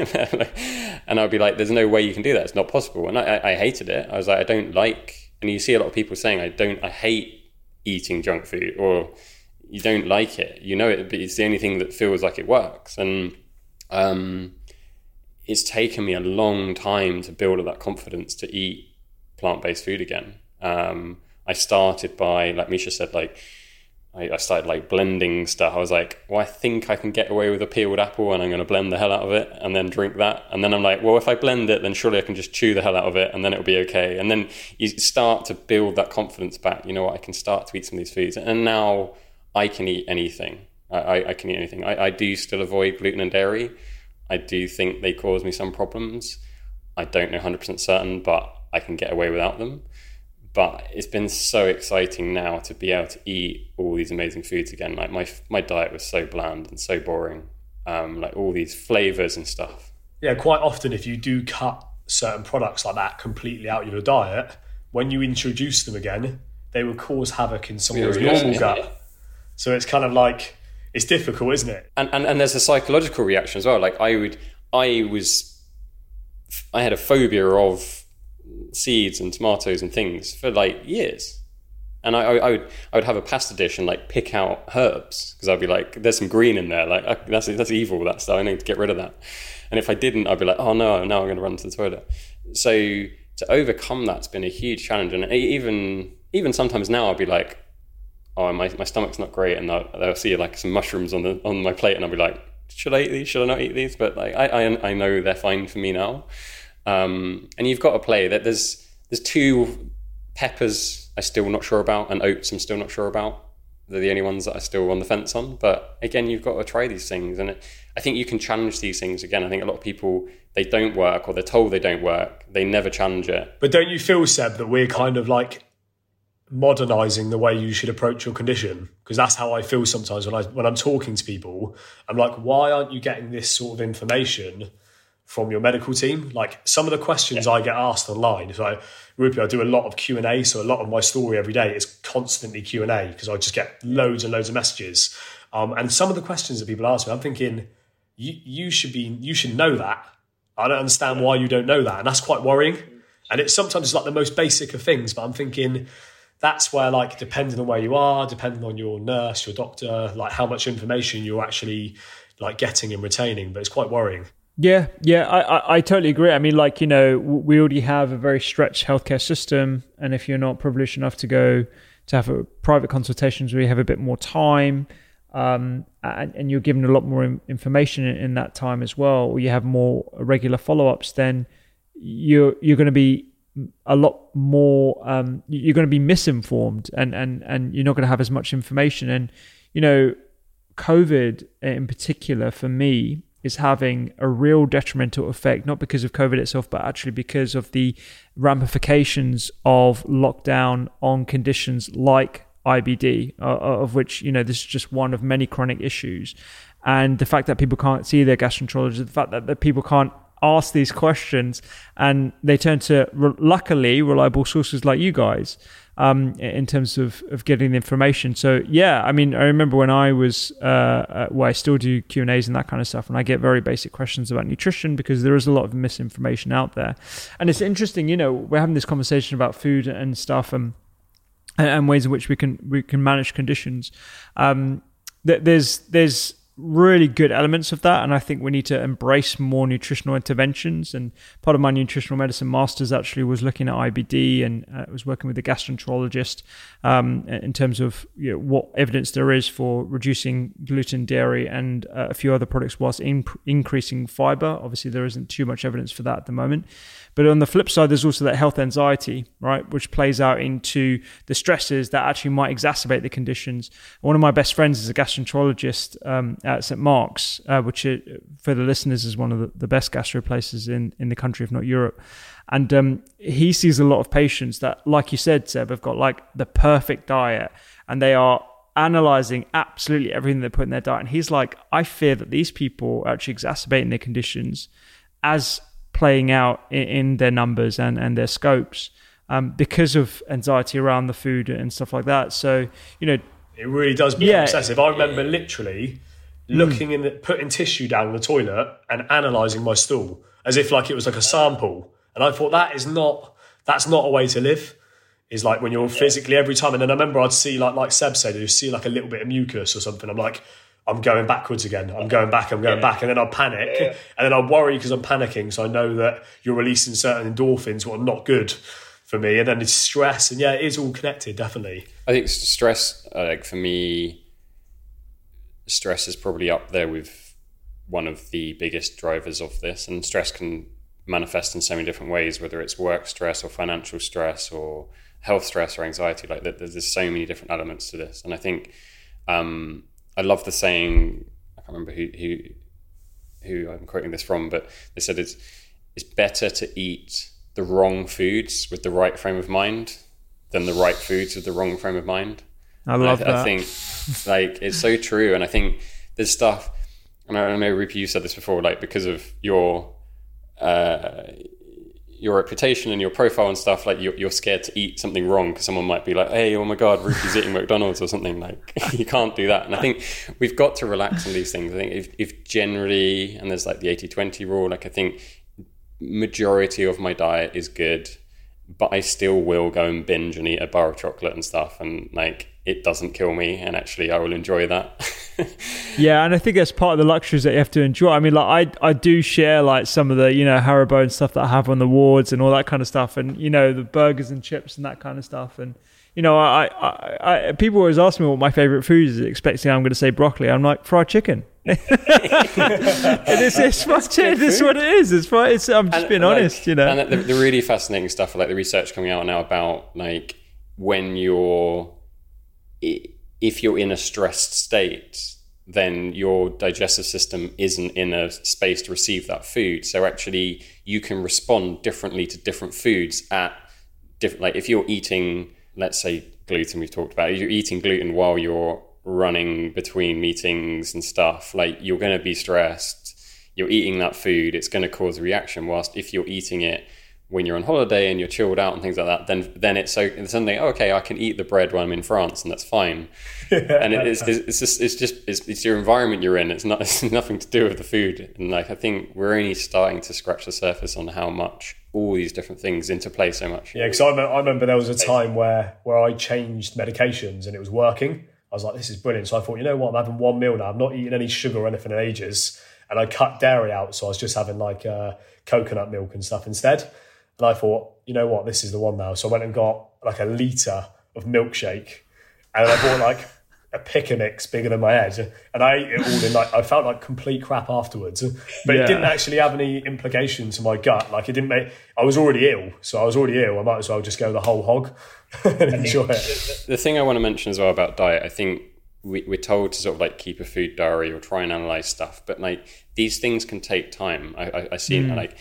and I'd be like, "There's no way you can do that. It's not possible." And I, I hated it. I was like, I don't like. And you see a lot of people saying, "I don't. I hate eating junk food," or you don't like it. You know it, but it's the only thing that feels like it works. And um, it's taken me a long time to build up that confidence to eat plant-based food again. Um, I started by, like Misha said, like I, I started like blending stuff. I was like, well, I think I can get away with a peeled apple, and I'm going to blend the hell out of it and then drink that. And then I'm like, well, if I blend it, then surely I can just chew the hell out of it and then it'll be okay. And then you start to build that confidence back. You know what? I can start to eat some of these foods, and now I can eat anything. I, I, I can eat anything. I, I do still avoid gluten and dairy. I do think they cause me some problems. I don't know one hundred percent certain, but I can get away without them. But it's been so exciting now to be able to eat all these amazing foods again. Like my my diet was so bland and so boring. Um, like all these flavors and stuff. Yeah, quite often if you do cut certain products like that completely out of your diet, when you introduce them again, they will cause havoc in someone's Yeah, normal yeah. gut. So it's kind of like, it's difficult, isn't it? And, and and there's a psychological reaction as well. Like I would, I was, I had a phobia of seeds and tomatoes and things for like years. And I, I, I would I would have a pasta dish and like pick out herbs, because I'd be like, there's some green in there. Like I, that's that's evil. That stuff. I need to get rid of that. And if I didn't, I'd be like, oh no, now I'm going to run to the toilet. So to overcome that's been a huge challenge. And even even sometimes now I'll be like, oh, my my stomach's not great, and I'll, I'll see like some mushrooms on the on my plate, and I'll be like, should I eat these? Should I not eat these? But like I I, I know they're fine for me now. Um, and you've got to play that. There's there's two peppers I'm still not sure about, and oats I'm still not sure about. They're the only ones that I'm still on the fence on. But again, you've got to try these things, and it, I think you can challenge these things again. I think a lot of people, they don't work, or they're told they don't work. They never challenge it. But don't you feel, Seb, that we're kind of like modernizing the way you should approach your condition? Because that's how I feel sometimes when I when I'm talking to people. I'm like, why aren't you getting this sort of information from your medical team? Like some of the questions yeah. I get asked online. So Rupi, I do a lot of Q and A, so a lot of my story every day is constantly Q and A, because I just get loads and loads of messages. Um, and some of the questions that people ask me, I'm thinking, you you should be you should know that. I don't understand why you don't know that, and that's quite worrying. And it's sometimes it's like the most basic of things, but I'm thinking that's where, like, depending on where you are, depending on your nurse, your doctor, like how much information you're actually like getting and retaining, but it's quite worrying. Yeah, yeah, I, I, I totally agree. I mean, like, you know, we already have a very stretched healthcare system, and if you're not privileged enough to go to have a private consultations where you have a bit more time, um, and, and you're given a lot more information in, in that time as well, or you have more regular follow-ups, then you're you're going to be a lot more. Um, you're going to be misinformed, and and and you're not going to have as much information. And you know, COVID in particular for me is having a real detrimental effect, not because of COVID itself, but actually because of the ramifications of lockdown on conditions like I B D, uh, of which, you know, this is just one of many chronic issues. And the fact that people can't see their gastroenterologist, the fact that, that people can't ask these questions, and they turn to, re- luckily, reliable sources like you guys, um, in terms of, of getting the information. So yeah, I mean, I remember when I was, uh, uh, well, I still do Q and A's and that kind of stuff, and I get very basic questions about nutrition because there is a lot of misinformation out there. And it's interesting, you know, we're having this conversation about food and stuff, and and ways in which we can we can manage conditions. Um, there's there's really good elements of that, and I think we need to embrace more nutritional interventions. And part of my nutritional medicine masters actually was looking at I B D, and uh, was working with a gastroenterologist um, in terms of, you know, what evidence there is for reducing gluten, dairy, and uh, a few other products whilst in- increasing fiber. Obviously, there isn't too much evidence for that at the moment. But on the flip side, there's also that health anxiety, right, which plays out into the stresses that actually might exacerbate the conditions. One of my best friends is a gastroenterologist um, at Saint Mark's, uh, which is, for the listeners, is one of the, the best gastro places in, in the country, if not Europe. And um, he sees a lot of patients that, like you said, Seb, have got like the perfect diet, and they are analyzing absolutely everything they put in their diet. And he's like, I fear that these people are actually exacerbating their conditions as playing out in, in their numbers and, and their scopes um, because of anxiety around the food and stuff like that. So, you know, it really does become yeah, obsessive. I remember literally looking mm. in, the, putting tissue down the toilet and analysing my stool as if like it was like a sample. And I thought that is not, that's not a way to live. Is like when you're physically every time. And then I remember I'd see like, like Seb said, you see like a little bit of mucus or something. I'm like, I'm going backwards again. I'm going back. I'm going yeah. back. And then I panic. Yeah. And then I worry because I'm panicking. So I know that you're releasing certain endorphins, what are not good for me. And then it's stress. And yeah, it is all connected, definitely. I think stress, uh, like for me, stress is probably up there with one of the biggest drivers of this. And stress can manifest in so many different ways, whether it's work stress or financial stress or health stress or anxiety. Like there's, there's so many different elements to this. And I think, um, I love the saying, I can't remember who, who who I'm quoting this from, but they said it's it's better to eat the wrong foods with the right frame of mind than the right foods with the wrong frame of mind. I love I, that. I think like it's so true. And I think there's stuff, and I know Rupi, you said this before, like because of your uh, your reputation and your profile and stuff, like you're, you're scared to eat something wrong because someone might be like, hey, oh my God, Rupi's eating McDonald's or something. Like you can't do that. And I think we've got to relax on these things. I think if, if generally, and there's like the eighty twenty rule, like I think majority of my diet is good, but I still will go and binge and eat a bar of chocolate and stuff. And like, it doesn't kill me. And actually I will enjoy that. Yeah. And I think that's part of the luxuries that you have to enjoy. I mean, like I, I do share like some of the, you know, Haribo and stuff that I have on the wards and all that kind of stuff. And, you know, the burgers and chips and that kind of stuff. And, you know, I, I, I people always ask me what my favorite food is, expecting I'm going to say broccoli. I'm like, fried chicken. And it's, it's fried chicken. This is what it is. It's fried. It's, I'm just and being like, honest, you know. And the, the really fascinating stuff, like the research coming out now about like when you're, if you're in a stressed state, then your digestive system isn't in a space to receive that food. So actually you can respond differently to different foods at different, like if you're eating, let's say gluten, we've talked about, if you're eating gluten while you're running between meetings and stuff, like you're going to be stressed, you're eating that food, it's going to cause a reaction. Whilst if you're eating it when you're on holiday and you're chilled out and things like that, then then it's so it's something, oh, okay, I can eat the bread when I'm in France and that's fine. And it is, it's just it's just it's, it's your environment you're in. It's not it's nothing to do with the food. And like I think we're only starting to scratch the surface on how much all these different things interplay so much. Yeah, because I, I remember there was a time where where I changed medications and it was working. I was like, this is brilliant. So I thought, you know what, I'm having one meal now. I'm not eating any sugar or anything in ages. And I cut dairy out, so I was just having like uh, coconut milk and stuff instead. And I thought, you know what, this is the one now. So I went and got like a litre of milkshake. And I bought like a pick a mix bigger than my head. And I ate it all in like, I felt like complete crap afterwards. But yeah. It didn't actually have any implication to my gut. Like it didn't make, I was already ill. So I was already ill. I might as well just go the whole hog and enjoy it. The thing I want to mention as well about diet, I think we, we're told to sort of like keep a food diary or try and analyze stuff. But like these things can take time. I, I, I see mm. like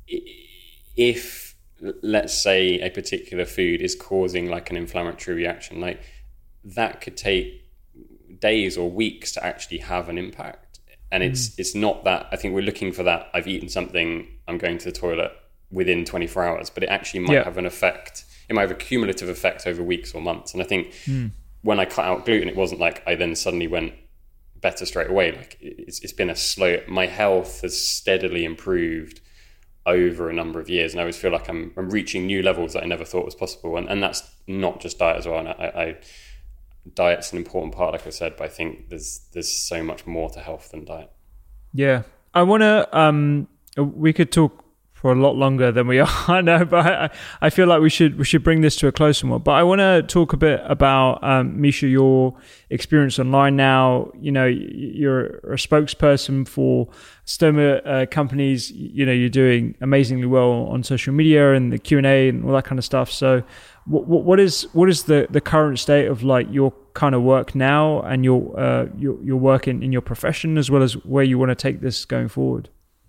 if, let's say a particular food is causing like an inflammatory reaction, like that could take days or weeks to actually have an impact. And it's mm. it's not that, I think we're looking for that, I've eaten something, I'm going to the toilet within twenty-four hours, but it actually might yeah. have an effect. It might have a cumulative effect over weeks or months. And I think mm. when I cut out gluten, it wasn't like I then suddenly went better straight away. Like it's, it's been a slow, my health has steadily improved over a number of years, and I always feel like I'm, I'm reaching new levels that I never thought was possible, and, and that's not just diet as well. And I, I diet's an important part, like I said, but I think there's there's so much more to health than diet. Yeah, I want to. Um, we could talk for a lot longer than we are. I know, but I, I feel like we should we should bring this to a close one. But I want to talk a bit about um, Misha, your experience online now. You know, you're a spokesperson for stoma uh, companies. You know, you're doing amazingly well on social media and the Q and A and all that kind of stuff. So, what what is what is the, the current state of like your kind of work now and your uh, your your work in, in your profession, as well as where you want to take this going forward?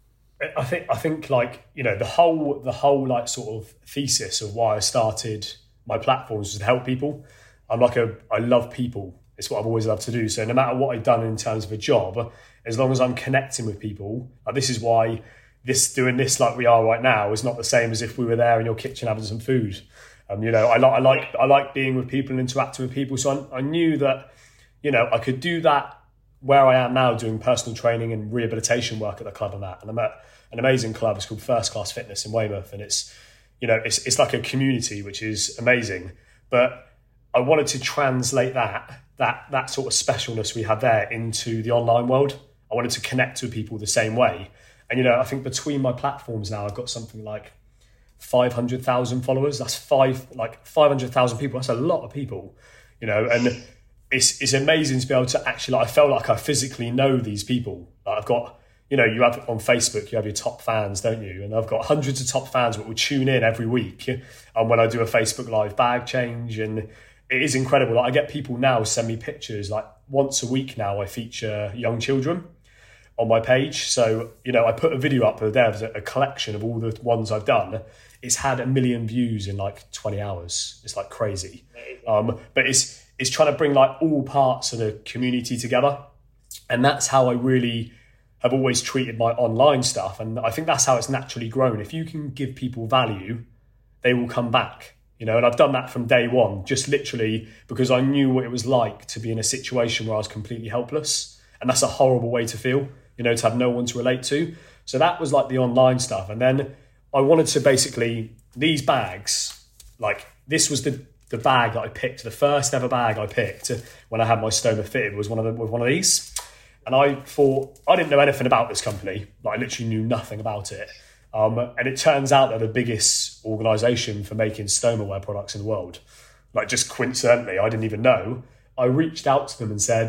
I think I think like, you know, the whole the whole like sort of thesis of why I started my platforms was to help people. I'm like a I love people. It's what I've always loved to do. So no matter what I've done in terms of a job, as long as I'm connecting with people, like this is why this doing this like we are right now is not the same as if we were there in your kitchen having some food. Um, you know, I like I like I like being with people and interacting with people. So I, I knew that, you know, I could do that where I am now, doing personal training and rehabilitation work at the club I'm at. And I'm at an amazing club. It's called First Class Fitness in Weymouth. And it's, you know, it's it's like a community, which is amazing. But I wanted to translate that, that, that sort of specialness we have there into the online world. I wanted to connect with people the same way. And, you know, I think between my platforms now, I've got something like five hundred thousand followers. That's five, like five hundred thousand people. That's a lot of people, you know, and it's it's amazing to be able to actually, like, I felt like I physically know these people. Like I've got, you know, you have on Facebook, you have your top fans, don't you? And I've got hundreds of top fans that will tune in every week. And when I do a Facebook Live bag change, and it is incredible. Like I get people now send me pictures, like once a week now I feature young children on my page. So, you know, I put a video up the other day, there's a collection of all the ones I've done. It's had a million views in like twenty hours. It's like crazy. Um, but it's it's trying to bring like all parts of the community together. And that's how I really have always treated my online stuff. And I think that's how it's naturally grown. If you can give people value, they will come back, you know, and I've done that from day one, just literally because I knew what it was like to be in a situation where I was completely helpless. And that's a horrible way to feel, you know, to have no one to relate to. So that was like the online stuff. And then I wanted to basically, these bags, like this was the, the bag that I picked, the first ever bag I picked when I had my Stoma fitted was one of the, was one of these. And I thought, I didn't know anything about this company. Like I literally knew nothing about it. Um, and it turns out they're the biggest organisation for making stomaware products in the world. Like just coincidentally, I didn't even know. I reached out to them and said,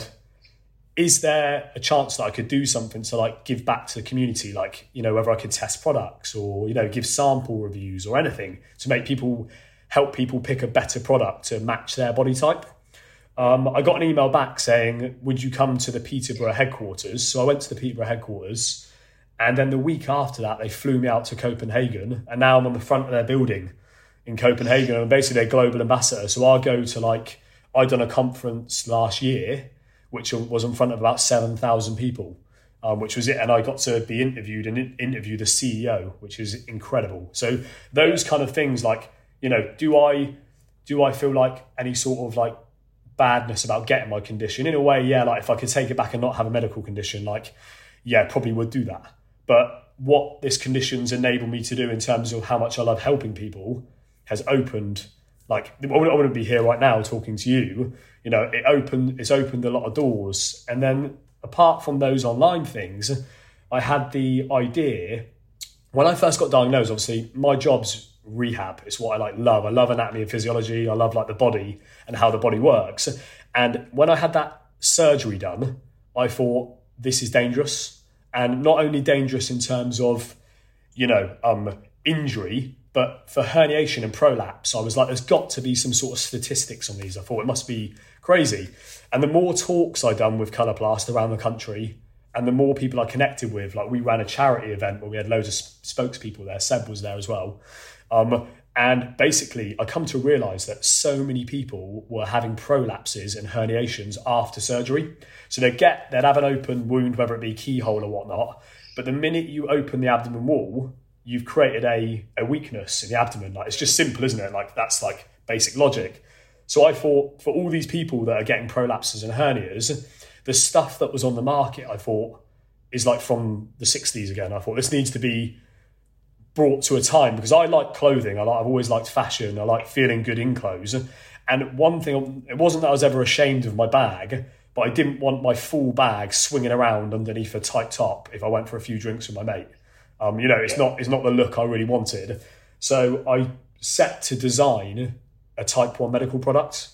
is there a chance that I could do something to like give back to the community? Like, you know, whether I could test products or, you know, give sample reviews or anything to make people, help people pick a better product to match their body type. Um, I got an email back saying, would you come to the Peterborough headquarters? So I went to the Peterborough headquarters, and then the week after that, they flew me out to Copenhagen, and now I'm on the front of their building in Copenhagen. I'm basically their global ambassador. So I'll go to like, I'd done a conference last year, which was in front of about seven thousand people, um, which was it. And I got to be interviewed and interview the C E O, which is incredible. So those kind of things, like, you know, do I, do I feel like any sort of like badness about getting my condition? In a way, yeah, like if I could take it back and not have a medical condition, like, yeah, probably would do that. But what this condition's enabled me to do in terms of how much I love helping people has opened, like, I wouldn't be here right now talking to you, you know, it opened, it's opened a lot of doors. And then apart from those online things, I had the idea, when I first got diagnosed, obviously my job's rehab. It's what I like love. I love anatomy and physiology. I love like the body and how the body works. And when I had that surgery done, I thought this is dangerous, and not only dangerous in terms of, you know, um, injury, but for herniation and prolapse. I was like, there's got to be some sort of statistics on these. I thought it must be crazy. And the more talks I done with Coloplast around the country, and the more people I connected with, like we ran a charity event where we had loads of spokespeople there. Seb was there as well. Um, and basically, I come to realise that so many people were having prolapses and herniations after surgery. So they'd get, they'd have an open wound, whether it be keyhole or whatnot. But the minute you open the abdomen wall, you've created a, a weakness in the abdomen. Like, it's just simple, isn't it? Like, that's like basic logic. So I thought, for all these people that are getting prolapses and hernias, the stuff that was on the market, I thought, is like from the sixties again. I thought this needs to be brought to a time, because I like clothing. I like, I've always liked fashion. I like feeling good in clothes. And one thing, it wasn't that I was ever ashamed of my bag, but I didn't want my full bag swinging around underneath a tight top if I went for a few drinks with my mate. Um, you know, it's not it's not the look I really wanted. So I set to design a type one medical product.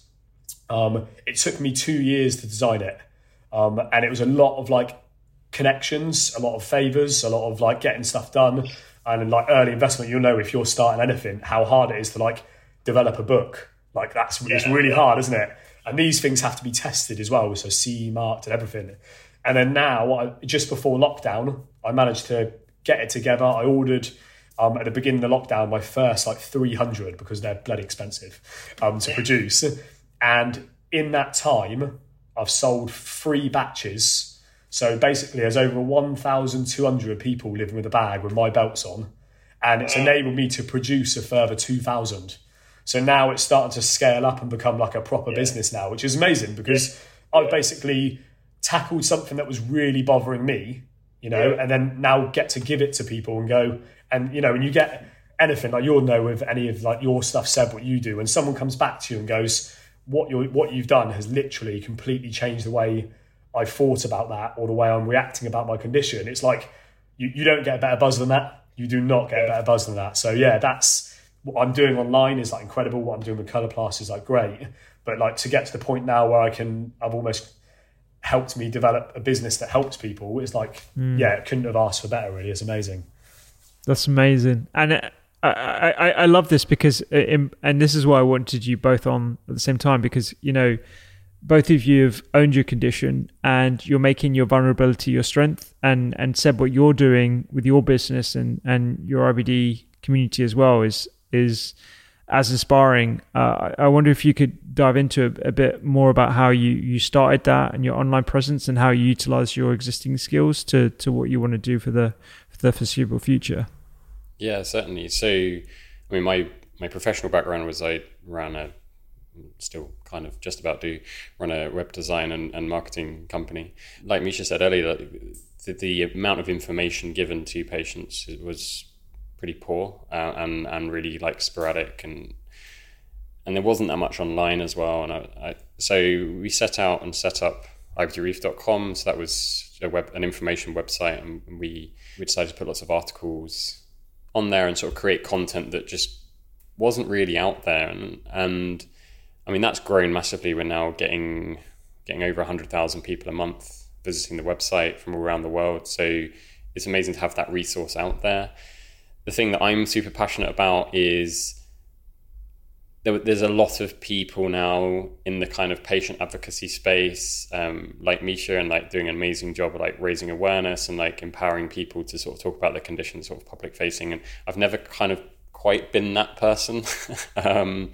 Um, it took me two years to design it. Um, and it was a lot of like connections, a lot of favors, a lot of like getting stuff done. And like early investment, you'll know if you're starting anything, how hard it is to like develop a book. Like that's yeah, it's really yeah. hard, isn't it? And these things have to be tested as well. So C E marked and everything. And then now, I, just before lockdown, I managed to get it together. I ordered um, at the beginning of the lockdown my first like three hundred because they're bloody expensive um, to produce. And in that time, I've sold three batches. So basically, there's over one thousand two hundred people living with a bag with my belts on. And it's enabled me to produce a further two thousand. So now it's starting to scale up and become like a proper yeah. business now, which is amazing because yeah. I've basically tackled something that was really bothering me, you know, yeah. and then now get to give it to people and go, and, you know, when you get anything, like you'll know with any of like your stuff, Seb, what you do, when someone comes back to you and goes, what you're, what you've done has literally completely changed the way I thought about that or the way I'm reacting about my condition. It's like, you, you don't get a better buzz than that. You do not get a better buzz than that. So yeah, that's, what I'm doing online is like incredible. What I'm doing with Coloplast is like great. But like to get to the point now where I can, I've almost helped me develop a business that helps people. It's like, mm. yeah, it couldn't have asked for better, really. It's amazing. That's amazing. And I, I, I love this because, it, and this is why I wanted you both on at the same time, because, you know, both of you have owned your condition and you're making your vulnerability your strength, and, and Seb, what you're doing with your business and, and your I B D community as well is, is as inspiring. Uh, I wonder if you could dive into a, a bit more about how you, you started that and your online presence and how you utilize your existing skills to, to what you want to do for the, for the foreseeable future. Yeah, certainly. So, I mean, my, my professional background was I ran a, still kind of just about do run a web design and, and marketing company. Like Misha said earlier, the, the amount of information given to patients was pretty poor uh, and and really like sporadic, and and there wasn't that much online as well. And I, I, so we set out and set up I B D reef dot com. So that was a web, an information website, and we we decided to put lots of articles on there and sort of create content that just wasn't really out there. And and I mean that's grown massively. We're now getting getting over a hundred thousand people a month visiting the website from around the world. So it's amazing to have that resource out there. The thing that I'm super passionate about is there, there's a lot of people now in the kind of patient advocacy space, um, like Misha, and like doing an amazing job of like raising awareness and like empowering people to sort of talk about their condition, sort of public facing. And I've never kind of quite been that person. um,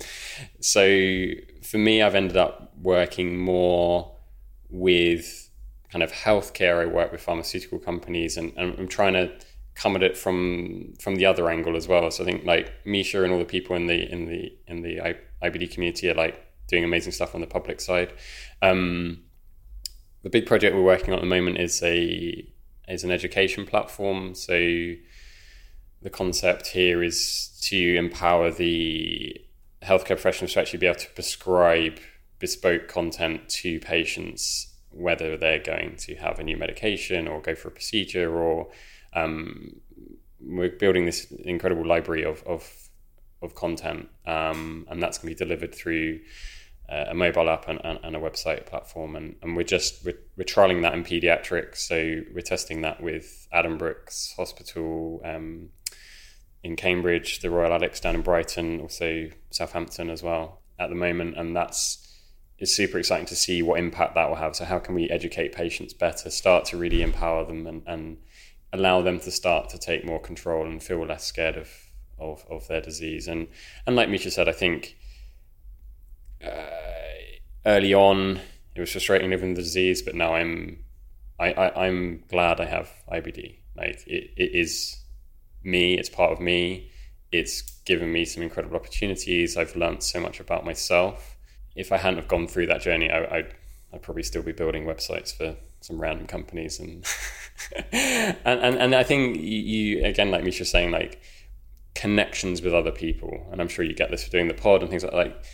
so for me, I've ended up working more with kind of healthcare. I work with pharmaceutical companies, and, and I'm trying to come at it from from the other angle as well. So I think like Misha and all the people in the in the in the I B D community are like doing amazing stuff on the public side. Um, the big project we're working on at the moment is a is an education platform. So the concept here is to empower the healthcare professionals to actually be able to prescribe bespoke content to patients, whether they're going to have a new medication or go for a procedure, or Um, we're building this incredible library of of, of content, um, and that's going to be delivered through uh, a mobile app and, and, and a website platform. And, and we're just we're, we're trialing that in pediatrics, so we're testing that with Addenbrooke's Hospital um, in Cambridge, the Royal Alex down in Brighton, also Southampton as well at the moment, and that's it's super exciting to see what impact that will have. So how can we educate patients better, start to really empower them, and, and allow them to start to take more control and feel less scared of of, of their disease. And and like Misha said, I think uh, early on it was frustrating living with the disease, but now I'm I, I, I'm glad I have I B D. Like it, it is me, it's part of me. It's given me some incredible opportunities. I've learned so much about myself. If I hadn't have gone through that journey, I, I'd, I'd probably still be building websites for some random companies. And and, and and I think you, you, again, like Misha saying, like connections with other people. And I'm sure you get this for doing the pod and things like that. Like,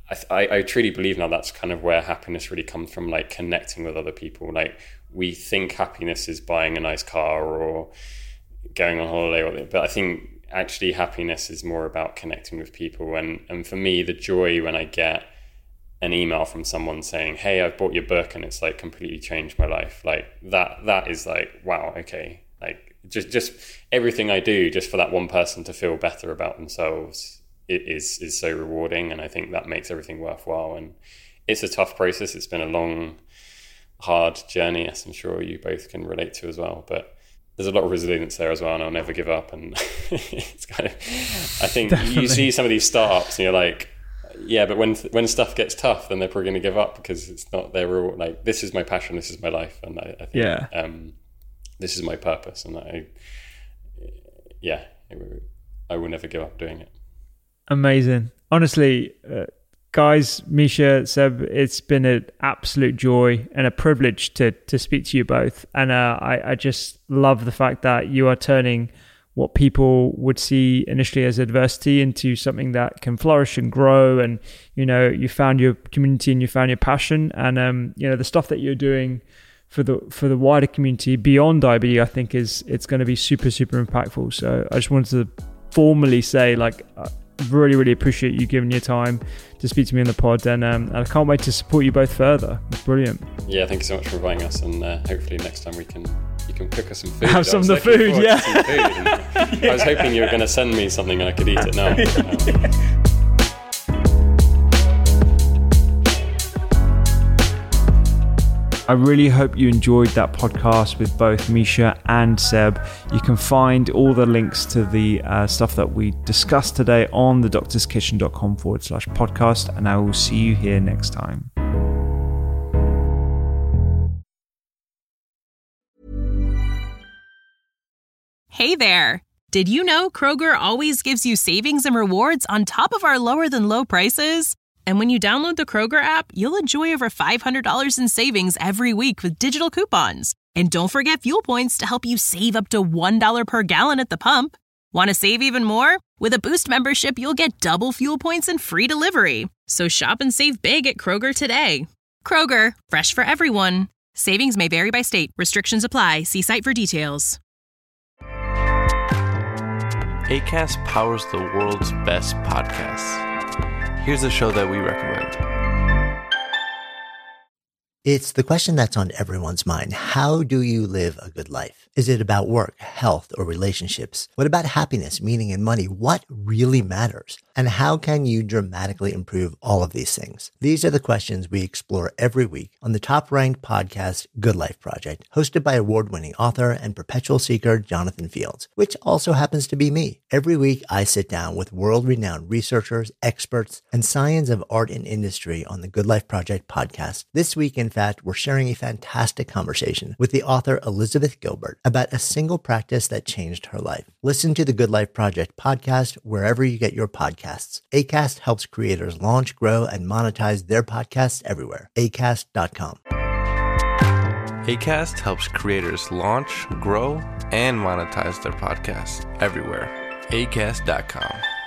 I, I truly believe now that's kind of where happiness really comes from, like connecting with other people. Like we think happiness is buying a nice car or going on holiday, or, but I think actually happiness is more about connecting with people. And, and for me, the joy when I get an email from someone saying, hey, I've bought your book and it's like completely changed my life. Like that, that is like, wow, okay. Like just, just everything I do just for that one person to feel better about themselves it is is so rewarding, and I think that makes everything worthwhile. And it's a tough process. It's been a long, hard journey, as I'm sure you both can relate to as well. But there's a lot of resilience there as well, and I'll never give up. And it's kind of, I think Definitely. You see some of these startups, and you're like, yeah, but when when stuff gets tough, then they're probably going to give up because it's not their real. Like, this is my passion, this is my life, and I, I think yeah. um, this is my purpose, and I, yeah, I will never give up doing it. Amazing. Honestly, uh, guys, Misha, Seb, it's been an absolute joy and a privilege to to speak to you both. And uh, I, I just love the fact that you are turning what people would see initially as adversity into something that can flourish and grow. And, you know, you found your community and you found your passion. And, um, you know, the stuff that you're doing for the for the wider community beyond I B D, I think is it's going to be super, super impactful. So I just wanted to formally say, like, uh, really, really appreciate you giving your time to speak to me on the pod, and um, I can't wait to support you both further. It's brilliant. Yeah, thank you so much for inviting us, and uh, hopefully next time we can you can cook us some food. Have some of the food, yeah. Some food, and I was hoping you were going to send me something and I could eat it now. Um, I really hope you enjoyed that podcast with both Misha and Seb. You can find all the links to the uh, stuff that we discussed today on the doctors kitchen dot com forward slash podcast, and I will see you here next time. Hey there. Did you know Kroger always gives you savings and rewards on top of our lower than low prices? And when you download the Kroger app, you'll enjoy over five hundred dollars in savings every week with digital coupons. And don't forget fuel points to help you save up to one dollar per gallon at the pump. Want to save even more? With a Boost membership, you'll get double fuel points and free delivery. So shop and save big at Kroger today. Kroger, fresh for everyone. Savings may vary by state. Restrictions apply. See site for details. Acast powers the world's best podcasts. Here's a show that we recommend. It's the question that's on everyone's mind. How do you live a good life? Is it about work, health, or relationships? What about happiness, meaning, and money? What really matters? And how can you dramatically improve all of these things? These are the questions we explore every week on the top-ranked podcast, Good Life Project, hosted by award-winning author and perpetual seeker Jonathan Fields, which also happens to be me. Every week, I sit down with world-renowned researchers, experts, and science of art and industry on the Good Life Project podcast. This week, in fact, we're sharing a fantastic conversation with the author Elizabeth Gilbert about a single practice that changed her life. Listen to the Good Life Project podcast wherever you get your podcasts. Acast helps creators launch, grow, and monetize their podcasts everywhere. acast dot com. Acast helps creators launch, grow, and monetize their podcasts everywhere. acast dot com.